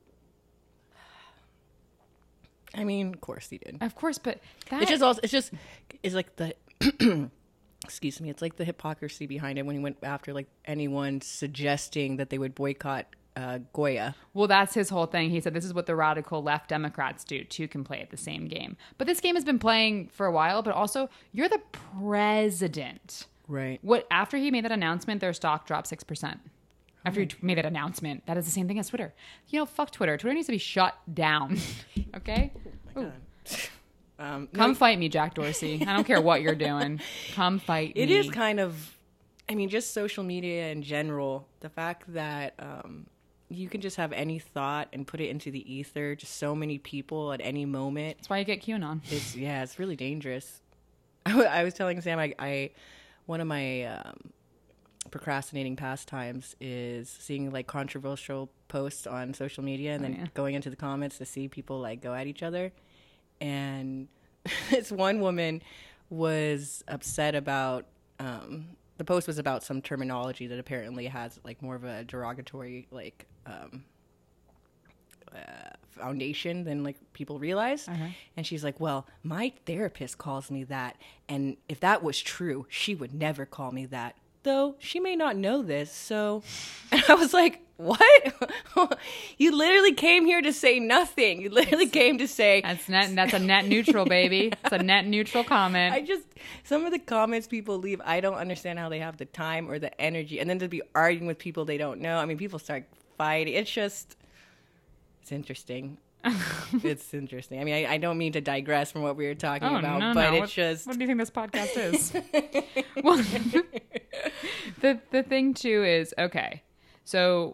I mean, of course he did. Of course, but that It's just also, it's just, it's like the, excuse me, it's like the hypocrisy behind it when he went after like anyone suggesting that they would boycott uh, Goya. Well, that's his whole thing. He said this is what the radical left Democrats do. Two can play at the same game. But this game has been playing for a while, but also you're the president. Right. What after he made that announcement, their stock dropped six percent. After he t- made that announcement, that is the same thing as Twitter. You know, fuck Twitter. Twitter needs to be shut down. Okay? Ooh. Um, Come no, fight me, Jack Dorsey. I don't care what you're doing. Come fight it me. is kind of, I mean, just social media in general, the fact that um, you can just have any thought and put it into the ether, just so many people at any moment. That's why you get QAnon. It's, yeah, it's really dangerous. I, w- I was telling Sam, I, I one of my um, procrastinating pastimes is seeing like controversial posts on social media and Oh, then yeah. going into the comments to see people like go at each other. And this one woman was upset about um, the post was about some terminology that apparently has like more of a derogatory like um, uh, foundation than like people realize. Okay. And she's like, well, my therapist calls me that, and if that was true, she would never call me that, though she may not know this. So, and I was like, what? You literally came here to say nothing. You literally came to say, That's net. That's a net neutral, baby. It's a net neutral comment. I just, some of the comments people leave, I don't understand how they have the time or the energy. And then to be arguing with people they don't know. I mean, people start fighting. It's just, it's interesting. It's interesting. I mean, I, I don't mean to digress from what we were talking Oh, about, no, but no. it's what, just, What do you think this podcast is? Well, the the thing too is okay. So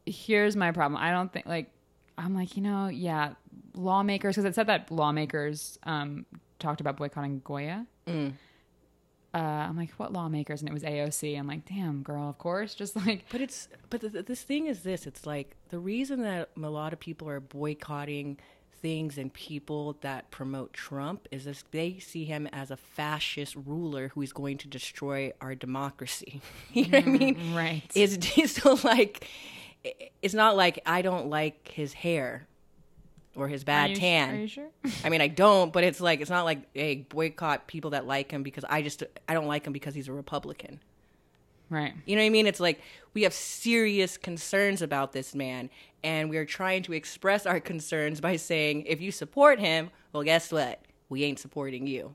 here's my problem. I don't think like I'm like, you know, yeah, lawmakers, because it said that lawmakers um, talked about boycotting Goya. Mm. Uh, I'm like, what lawmakers? And it was A O C. I'm like, damn, girl, of course. Just like, But it's but the, the, this thing is this. It's like the reason that a lot of people are boycotting things and people that promote Trump is this: they see him as a fascist ruler who is going to destroy our democracy. You know what I mean? right. It's, it's still like it's not like I don't like his hair or his Are bad you, tan. Are you sure? I mean, I don't, but it's like it's not like hey, boycott people that like him because I just I don't like him because he's a Republican. Right. You know what I mean? It's like we have serious concerns about this man, and we're trying to express our concerns by saying, if you support him, well, guess what? We ain't supporting you.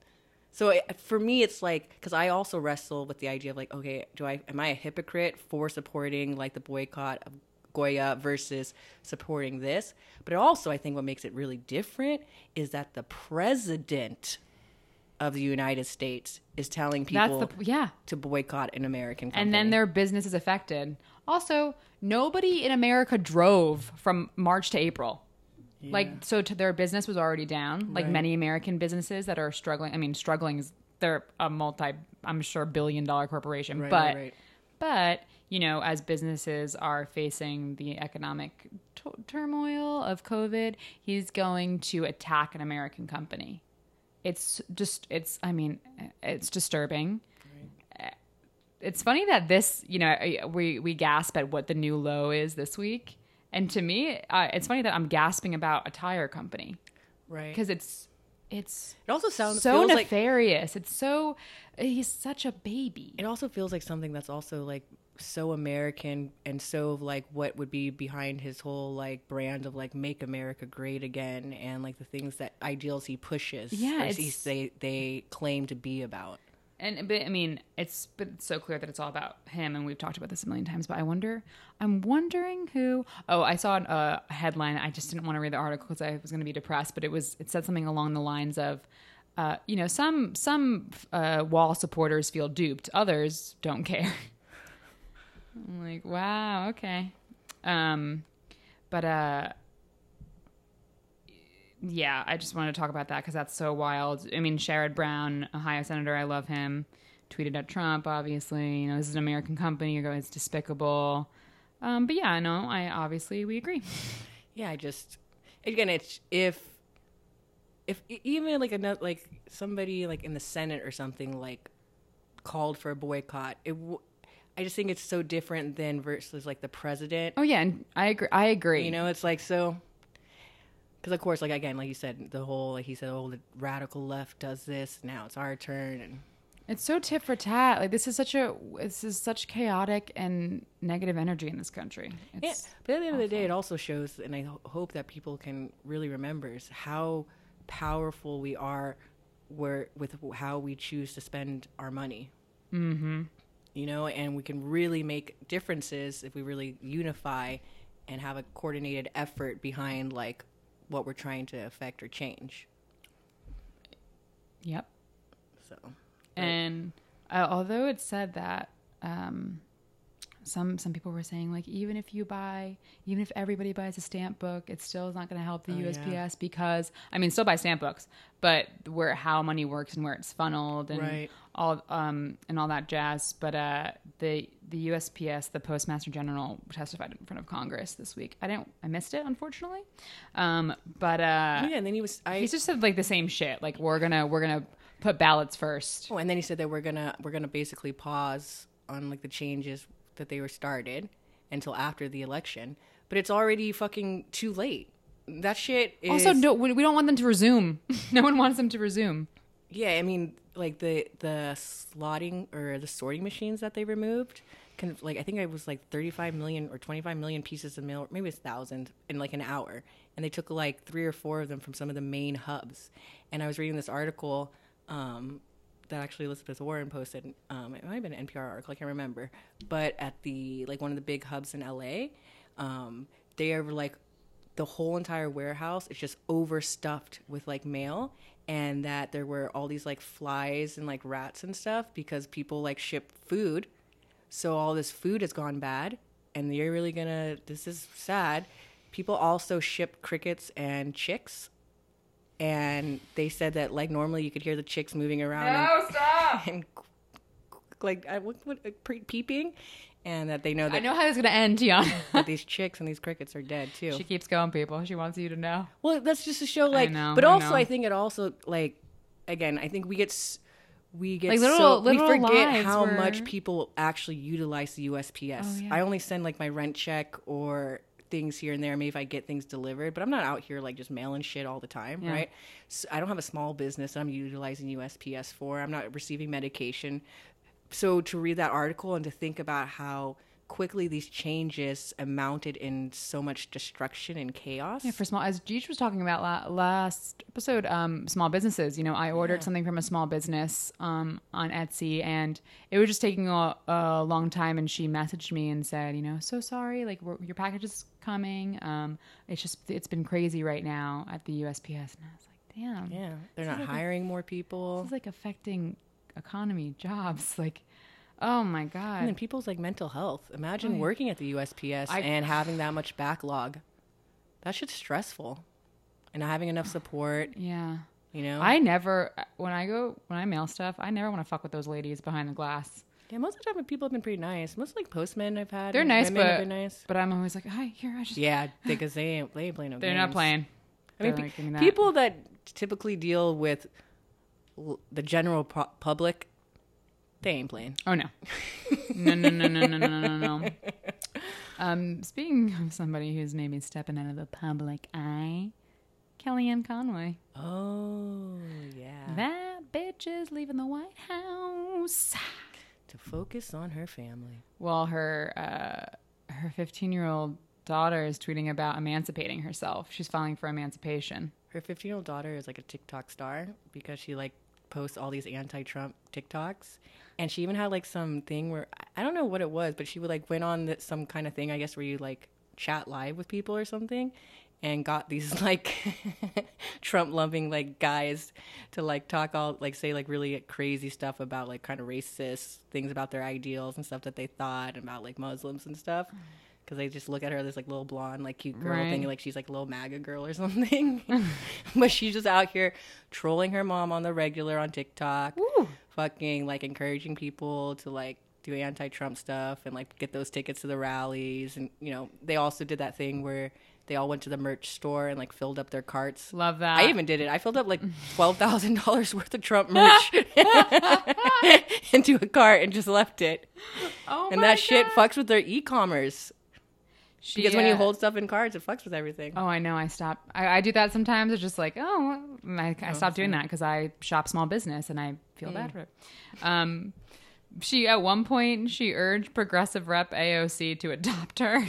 So it, for me, it's like, because I also wrestle with the idea of like, okay, do I am I a hypocrite for supporting like the boycott of Goya versus supporting this? But also, I think what makes it really different is that the president of the United States is telling people That's the, yeah. to boycott an American company. And then their business is affected. Also, nobody in America drove from March to April. Yeah. Like, so to their business was already down. Like Right. many American businesses that are struggling. I mean, struggling is, they're a multi, I'm sure, billion dollar corporation. Right, but, right, right. but, you know, as businesses are facing the economic t- turmoil of COVID, he's going to attack an American company. It's just, it's, I mean, it's disturbing. Right. It's funny that this, you know, we, we gasp at what the new low is this week. And to me, uh, it's funny that I'm gasping about a tire company. Right. Because it's, it's It also sounds so feels like nefarious. It's so, he's such a baby. it also feels like something that's also like so American and so like what would be behind his whole like brand of like make America great again and like the things that ideals he pushes. Yeah, or it's- he, they they claim to be about. And but I mean, it's but it's so clear that it's all about him, and we've talked about this a million times. But I wonder, I'm wondering who. Oh, I saw a headline. I just didn't want to read the article because I was going to be depressed. But it was it said something along the lines of, uh, you know, some some uh, wall supporters feel duped, others don't care. I'm like, wow, okay, um, but uh. Yeah, I just wanted to talk about that because that's so wild. I mean, Sherrod Brown, Ohio senator, I love him, tweeted at Trump, obviously. You know, this is an American company. You're going, it's despicable. Um, but yeah, no, I obviously, we agree. Yeah, I just again, it's if if even like another like somebody like in the Senate or something like called for a boycott, it. W- I just think it's so different than versus like the president. Oh yeah, and I agree. I agree. You know, it's like so. Because of course, like again, like you said, the whole like he said, oh, the radical left does this. Now it's our turn, and it's so tit for tat. Like this is such a this is such chaotic and negative energy in this country. yeah. It's But at the end of the day, awful. it also shows, and I ho- hope that people can really remember is how powerful we are, where with how we choose to spend our money. Mm-hmm. You know, and we can really make differences if we really unify and have a coordinated effort behind like what we're trying to affect or change. Yep. So, And uh, although it said that um, some some people were saying like even if you buy even if everybody buys a stamp book, it still is not going to help the Oh, U S P S yeah. because I mean still buy stamp books, but where how money works and where it's funneled and Right. all um and all that jazz. But uh, the the U S P S, the Postmaster General, testified in front of Congress this week. I didn't I missed it unfortunately, um, but uh, yeah, and then he was I. he just said like the same shit. Like we're gonna we're gonna put ballots first. Oh, and then he said that we're gonna we're gonna basically pause on like the changes that they were started until after the election. But it's already fucking too late. That shit is Also, no, we we don't want them to resume. No one wants them to resume. Yeah, I mean, like the the slotting or the sorting machines that they removed, can, like I think it was like thirty-five million or twenty-five million pieces of mail, or maybe it's thousand in like an hour, and they took like three or four of them from some of the main hubs. And I was reading this article um, that actually Elizabeth Warren posted. Um, it might have been an N P R article, I can't remember, but at the like one of the big hubs in L A, um, they are like the whole entire warehouse is just overstuffed with like mail, and that there were all these like flies and like rats and stuff because people like ship food, so all this food has gone bad, and you're really gonna, this is sad, people also ship crickets and chicks. And they said that, like, normally you could hear the chicks moving around. No, and, stop! And, like, I, what, what, uh, pre- peeping. And that they know that, I know how it's going to end, Tiana. that these chicks and these crickets are dead, too. She keeps going, people. She wants you to know. Well, that's just to show, like, know, but I also know. I think it also, like, again, I think we get, s- we get Like, so, little- we little forget lives how were- much people actually utilize the U S P S. Oh, yeah. I only send, like, my rent check or things here and there, maybe if I get things delivered, but I'm not out here, like, just mailing shit all the time, Yeah. right? So I don't have a small business that I'm utilizing U S P S for. I'm not receiving medication. So to read that article and to think about how quickly these changes amounted in so much destruction and chaos. Yeah, for small, as Jeej was talking about la- last episode, um, small businesses. You know, I ordered Yeah. something from a small business um, on Etsy, and it was just taking a, a long time. And she messaged me and said, you know, so sorry, like we're, your package is coming. Um, it's just it's been crazy right now at the U S P S, and I was like, damn, Yeah, they're This not is like a- hiring more people. this is like affecting economy, jobs, like. Oh my God. And then people's like mental health. Imagine Oh, yeah. working at the U S P S I- and having that much backlog. That shit's stressful. And not having enough support, Yeah. you know? I never, when I go, when I mail stuff, I never want to fuck with those ladies behind the glass. yeah, most of the time people have been pretty nice. Most like postmen I've had. They're and nice, women have but, been nice. but I'm always like, hi, here, I just, Yeah, because they ain't, they ain't playing no they're games. not playing. I mean, They're pe- like, give me that. people that typically deal with l- the general pu- public, they ain't playing. Oh, no. No, no, no, no, no, no, no, no, no. Um, speaking of somebody who's maybe stepping out of the public eye, Kellyanne Conway. Oh, yeah. That bitch is leaving the White House. To focus on her family. Well, her uh, her fifteen-year-old daughter is tweeting about emancipating herself. She's filing for emancipation. Her fifteen-year-old daughter is like a TikTok star because she like posts all these anti-Trump TikToks. And she even had like some thing where, I don't know what it was, but she would like went on that, some kind of thing, I guess, where you like chat live with people or something, and got these like Trump loving like guys to like talk all like say like really crazy stuff about like kind of racist things about their ideals and stuff that they thought about like Muslims and stuff. Because they just look at her, this like little blonde, like cute girl, Right. thinking like she's like a little MAGA girl or something. But she's just out here trolling her mom on the regular on TikTok, Ooh. fucking like encouraging people to like do anti-Trump stuff and like get those tickets to the rallies. And you know, they also did that thing where they all went to the merch store and like filled up their carts. Love that. I even did it. I filled up like twelve thousand dollars worth of Trump merch into a cart and just left it. Oh And my that shit God. fucks with their e-commerce. She, Because when you uh, hold stuff in cards, it fucks with everything. Oh, I know. I stop. I, I do that sometimes. It's just like, oh, well, I, I stopped doing that because I shop small business and I feel bad for it. Um, she at one point she urged progressive rep A O C to adopt her.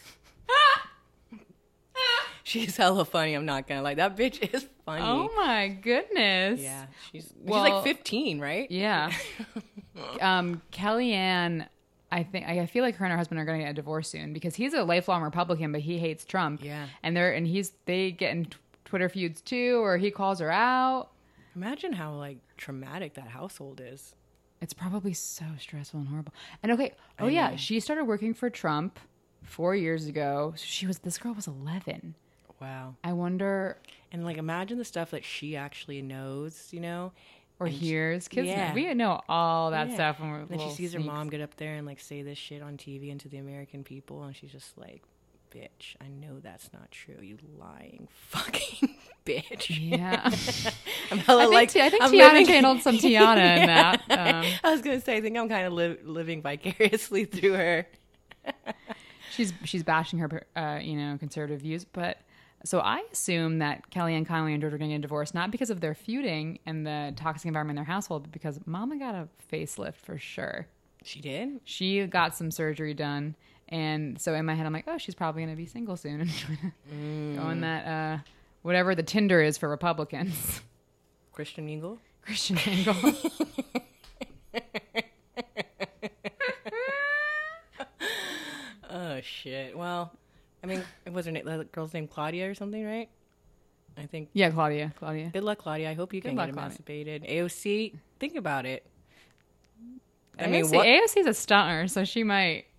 She's hella funny. I'm not gonna lie. That bitch is funny. Oh my goodness. Yeah, she's Well, she's like fifteen, right? Yeah. um, Kellyanne, I think I feel like her and her husband are going to get a divorce soon because he's a lifelong Republican, but he hates Trump. Yeah. And they're and he's they get in t- Twitter feuds too, or he calls her out. Imagine how like traumatic that household is. It's probably so stressful and horrible. And okay, oh I yeah, know. she started working for Trump four years ago. So she was this girl was eleven. Wow. I wonder And like imagine the stuff that she actually knows, you know, or And she- hears kids. yeah. We know all that Yeah. stuff when we're And then she little sees her sneaks. mom get up there and like say this shit on T V into the American people, and she's just like, "Bitch, I know that's not true. You lying fucking bitch." Yeah. I'm hella I think, like Ti- I think I'm Tiana living- channeled some Tiana in that. Um, I was gonna say, I think I'm kind of li- living vicariously through her. she's she's bashing her, uh, you know, conservative views. But so I assume that Kellyanne Conway and George are going to get a divorce, not because of their feuding and the toxic environment in their household, but because Mama got a facelift for sure. She did. She got some surgery done, and so in my head, I'm like, oh, she's probably going to be single soon and Mm. go on that uh, whatever the Tinder is for Republicans. Christian Mingle. Christian Angle. Oh shit. Well, I mean, it was her name, the girl's name Claudia or something, right? I think. Yeah, Claudia. Claudia. Good luck, Claudia. I hope you Good can luck, get Claudia. emancipated. A O C, think about it. I I mean, mean, what? A O C's a stunner, so she might.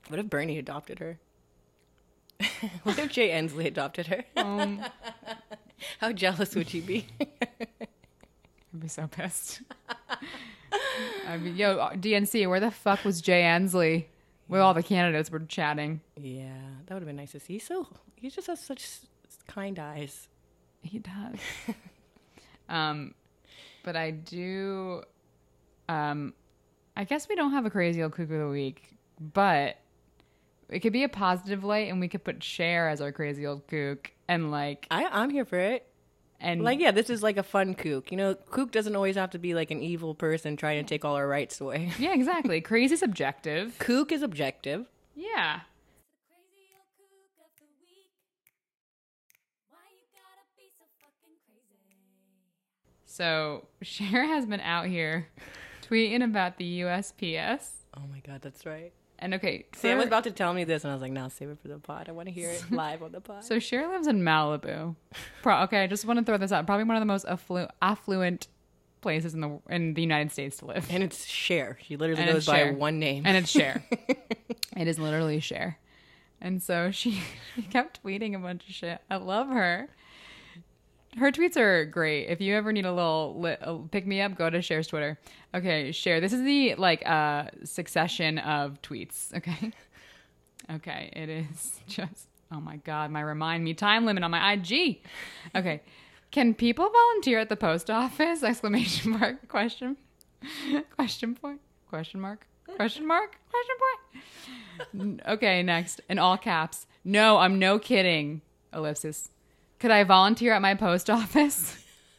What if Bernie adopted her? What if Jay Ensley adopted her? Um, How jealous would you be? I'd be so pissed. I mean, yo, D N C, where the fuck was Jay Ensley? With all the candidates were chatting. Yeah, that would have been nice to see. He's so he just has such s- kind eyes. He does. um, but I do. Um, I guess we don't have a crazy old cuckoo of the week, but it could be a positive light, and we could put Cher as our crazy old kook, and like, I I'm here for it. and Like, yeah, this is like a fun kook. You know, kook doesn't always have to be like an evil person trying to take all our rights away. yeah, exactly. Crazy subjective. Kook is objective. Yeah. Crazy old kook of the week. Why you gotta be so fucking crazy? So Cher has been out here tweeting about the U S P S, Oh my god, that's right. and okay, Sam for- was about to tell me this, and I was like, "No, save it for the pod. I want to hear it live on the pod." So Cher lives in Malibu. Pro- okay, I just want to throw this out. Probably one of the most afflu- affluent places in the in the United States to live. And it's Cher. She literally And goes it's by Cher. one name. And it's Cher. It is literally Cher. And so she, she kept tweeting a bunch of shit. I love her. Her tweets are great. If you ever need a little lit, uh, pick me up, go to Cher's Twitter. Okay, Cher. This is the like uh, succession of tweets. Okay. Okay, it is just, oh my God, my remind me time limit on my I G. Okay. Can people volunteer at the post office? Exclamation mark, question, question point, question mark, question mark, question point. Okay, next, in all caps. No, I'm no kidding, ellipsis. Could I volunteer at my post office?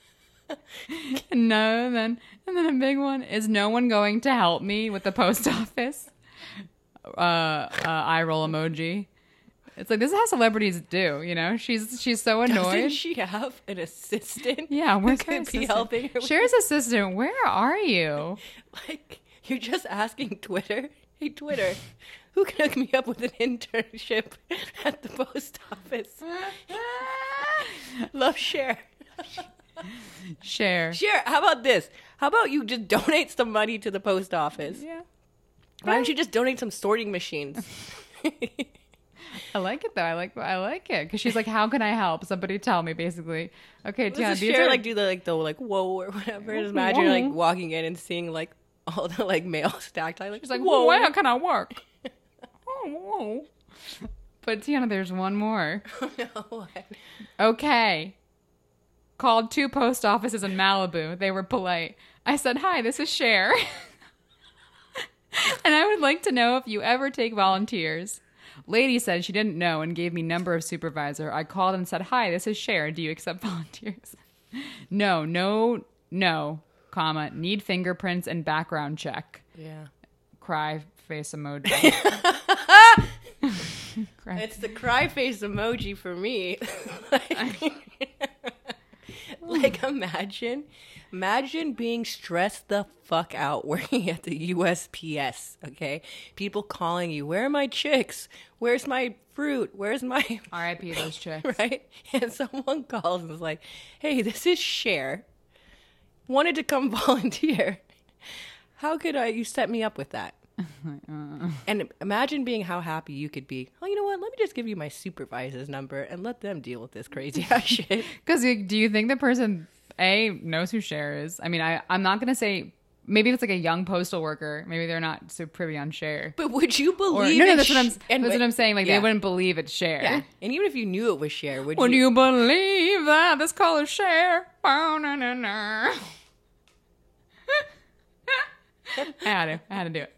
No, then, and then a big one. Is no one going to help me with the post office? Uh, uh, eye roll emoji. It's like, this is how celebrities do, you know? She's she's so annoyed. Doesn't she have an assistant? Yeah, who where's her could be assistant? helping her? with- Cher's assistant, where are you? Like, you're just asking Twitter. Hey, Twitter, who can hook me up with an internship at the post office? Love Cher. Cher. Cher, how about this? How about you just donate some money to the post office? Yeah. Why don't you just donate some sorting machines? I like it though. I like I like it because she's like, "How can I help? Somebody tell me." Basically, okay, Tiana, Does these Cher are like do the like the like whoa or whatever? Just imagine her, like walking in and seeing like all the like mail stacked high. Like, she's like, whoa, "Whoa, how can I work?" Oh, whoa. But Tiana, there's one more. no, what? Okay, called two post offices in Malibu. They were polite. I said, "Hi, this is Cher, and I would like to know if you ever take volunteers." Lady said she didn't know and gave me number of supervisor. I called and said, "Hi, this is Cher. Do you accept volunteers?" No, no, no, comma, need fingerprints and background check. Yeah. Cry face emoji. Cry. It's the cry face emoji for me. like, like, imagine, imagine being stressed the fuck out working at the U S P S, okay? People calling you, where are my chicks? Where's my fruit? Where's my... R I P those chicks. Right? And someone calls and is like, hey, this is Cher. Wanted to come volunteer. How could I, you set me up with that? And imagine being how happy you could be. Oh, you know what? Let me just give you my supervisor's number and let them deal with this crazy ass shit. Because do you think the person, A, knows who Cher is? I mean, I, I'm not going to say, maybe it's like a young postal worker. Maybe they're not so privy on Cher. But would you Or, believe no, no, it's that's what I'm, Sh- and that's wait- what I'm saying. Like, yeah. they wouldn't believe it's Cher. Yeah. And even if you knew it was Cher, would, Would you? you believe that this call is Cher? Oh, no, no, no. I had to. I had to do it.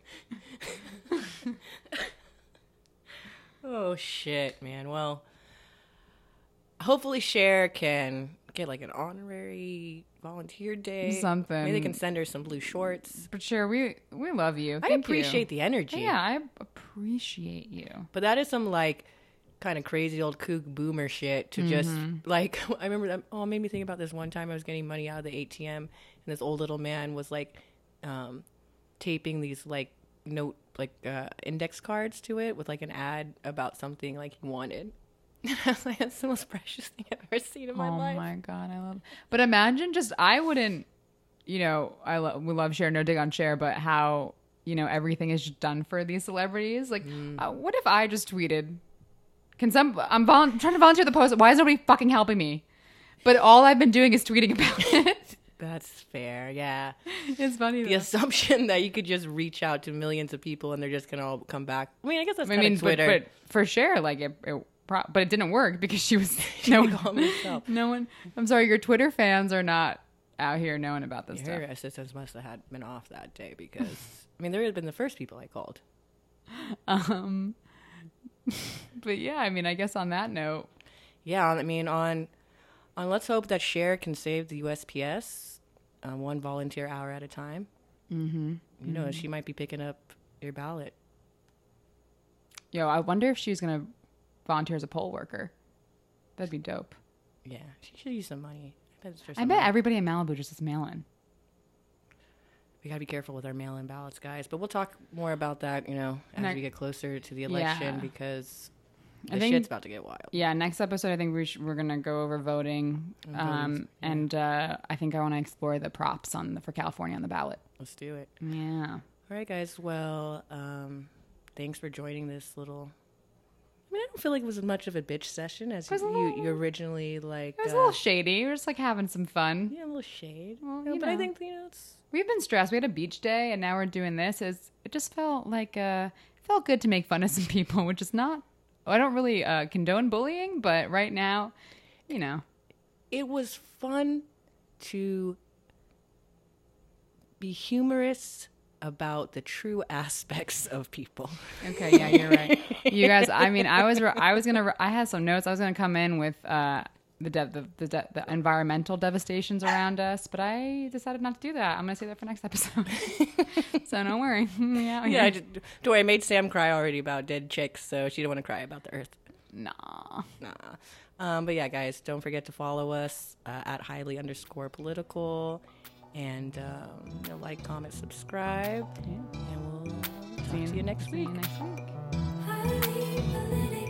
Oh, shit, man. Well, hopefully Cher can get like an honorary volunteer day. Something. Maybe they can send her some blue shorts. But Cher, we we love you. I Thank appreciate you. the energy. Yeah, I appreciate you. But that is some like kind of crazy old kook boomer shit to just like, I remember that. Oh, it made me think about this one time I was getting money out of the A T M and this old little man was like um, taping these like note, like uh, index cards to it with like an ad about something like he wanted. I was like, that's the most precious thing I've ever seen in my oh life. my God, I love. But imagine just I wouldn't, you know, I lo- we love Cher, no dig on Cher, but how you know, everything is just done for these celebrities. Like, Mm. uh, what if I just tweeted, can some, I'm vol- trying to volunteer the post. Why is nobody fucking helping me? But all I've been doing is tweeting about it. That's fair. Yeah. It's funny. The though. assumption that you could just reach out to millions of people and they're just gonna all come back. I mean, I guess that's I kind mean, of but, Twitter. but for sure, like it, it pro- but it didn't work because she was She no didn't call me herself. no one. I'm sorry, your Twitter fans are not out here knowing about this Her stuff. assistants must have had been off that day because I mean, they would have been the first people I called. Um, but yeah, I mean, I guess on that note, Yeah, I mean, on on let's hope that Cher can save the U S P S, uh, one volunteer hour at a time. mm-hmm. You know, she might be picking up your ballot. Yo, I wonder if she's gonna volunteer as a poll worker. That'd be dope. Yeah, she should use some money. I bet, there's I some bet money. everybody in Malibu just is mail-in. We gotta be careful with our mail-in ballots, guys. But we'll talk more about that, you know, as And I- we get closer to the election Yeah. because I the think- shit's about to get wild. Yeah, next episode I think we sh- we're gonna go over voting, And um, voting, yeah. and uh, I think I want to explore the props on the for California on the ballot. Let's do it. Yeah. All right, guys. Well, um, thanks for joining this little. I mean, I don't feel like it was as much of a bitch session as It was a you, little- you originally like. It was uh, a little shady. We were just like having some fun. yeah, a little shade. Well, You know, you but I know. think you know it's. We've been stressed. We had a beach day, and now we're doing this. It's, it just felt like uh, it felt good to make fun of some people, which is not. I don't really uh, condone bullying, but right now, you know, It was fun to be humorous about the true aspects of people. okay, yeah, you're right. You guys, I mean, I was, I was gonna, I had some notes. I was gonna come in with uh, the, de- the the de- the environmental devastations around us, but I decided not to do that. I'm gonna say that for next episode. So don't worry. yeah, Yeah, I just, don't worry, I made Sam cry already about dead chicks, so she didn't want to cry about the earth. Nah. Nah. Um, but yeah, guys, don't forget to follow us uh, at highly underscore political. And um, you know, like, comment, subscribe. Yeah. And we'll talk to you next See week. you next week. Highly political.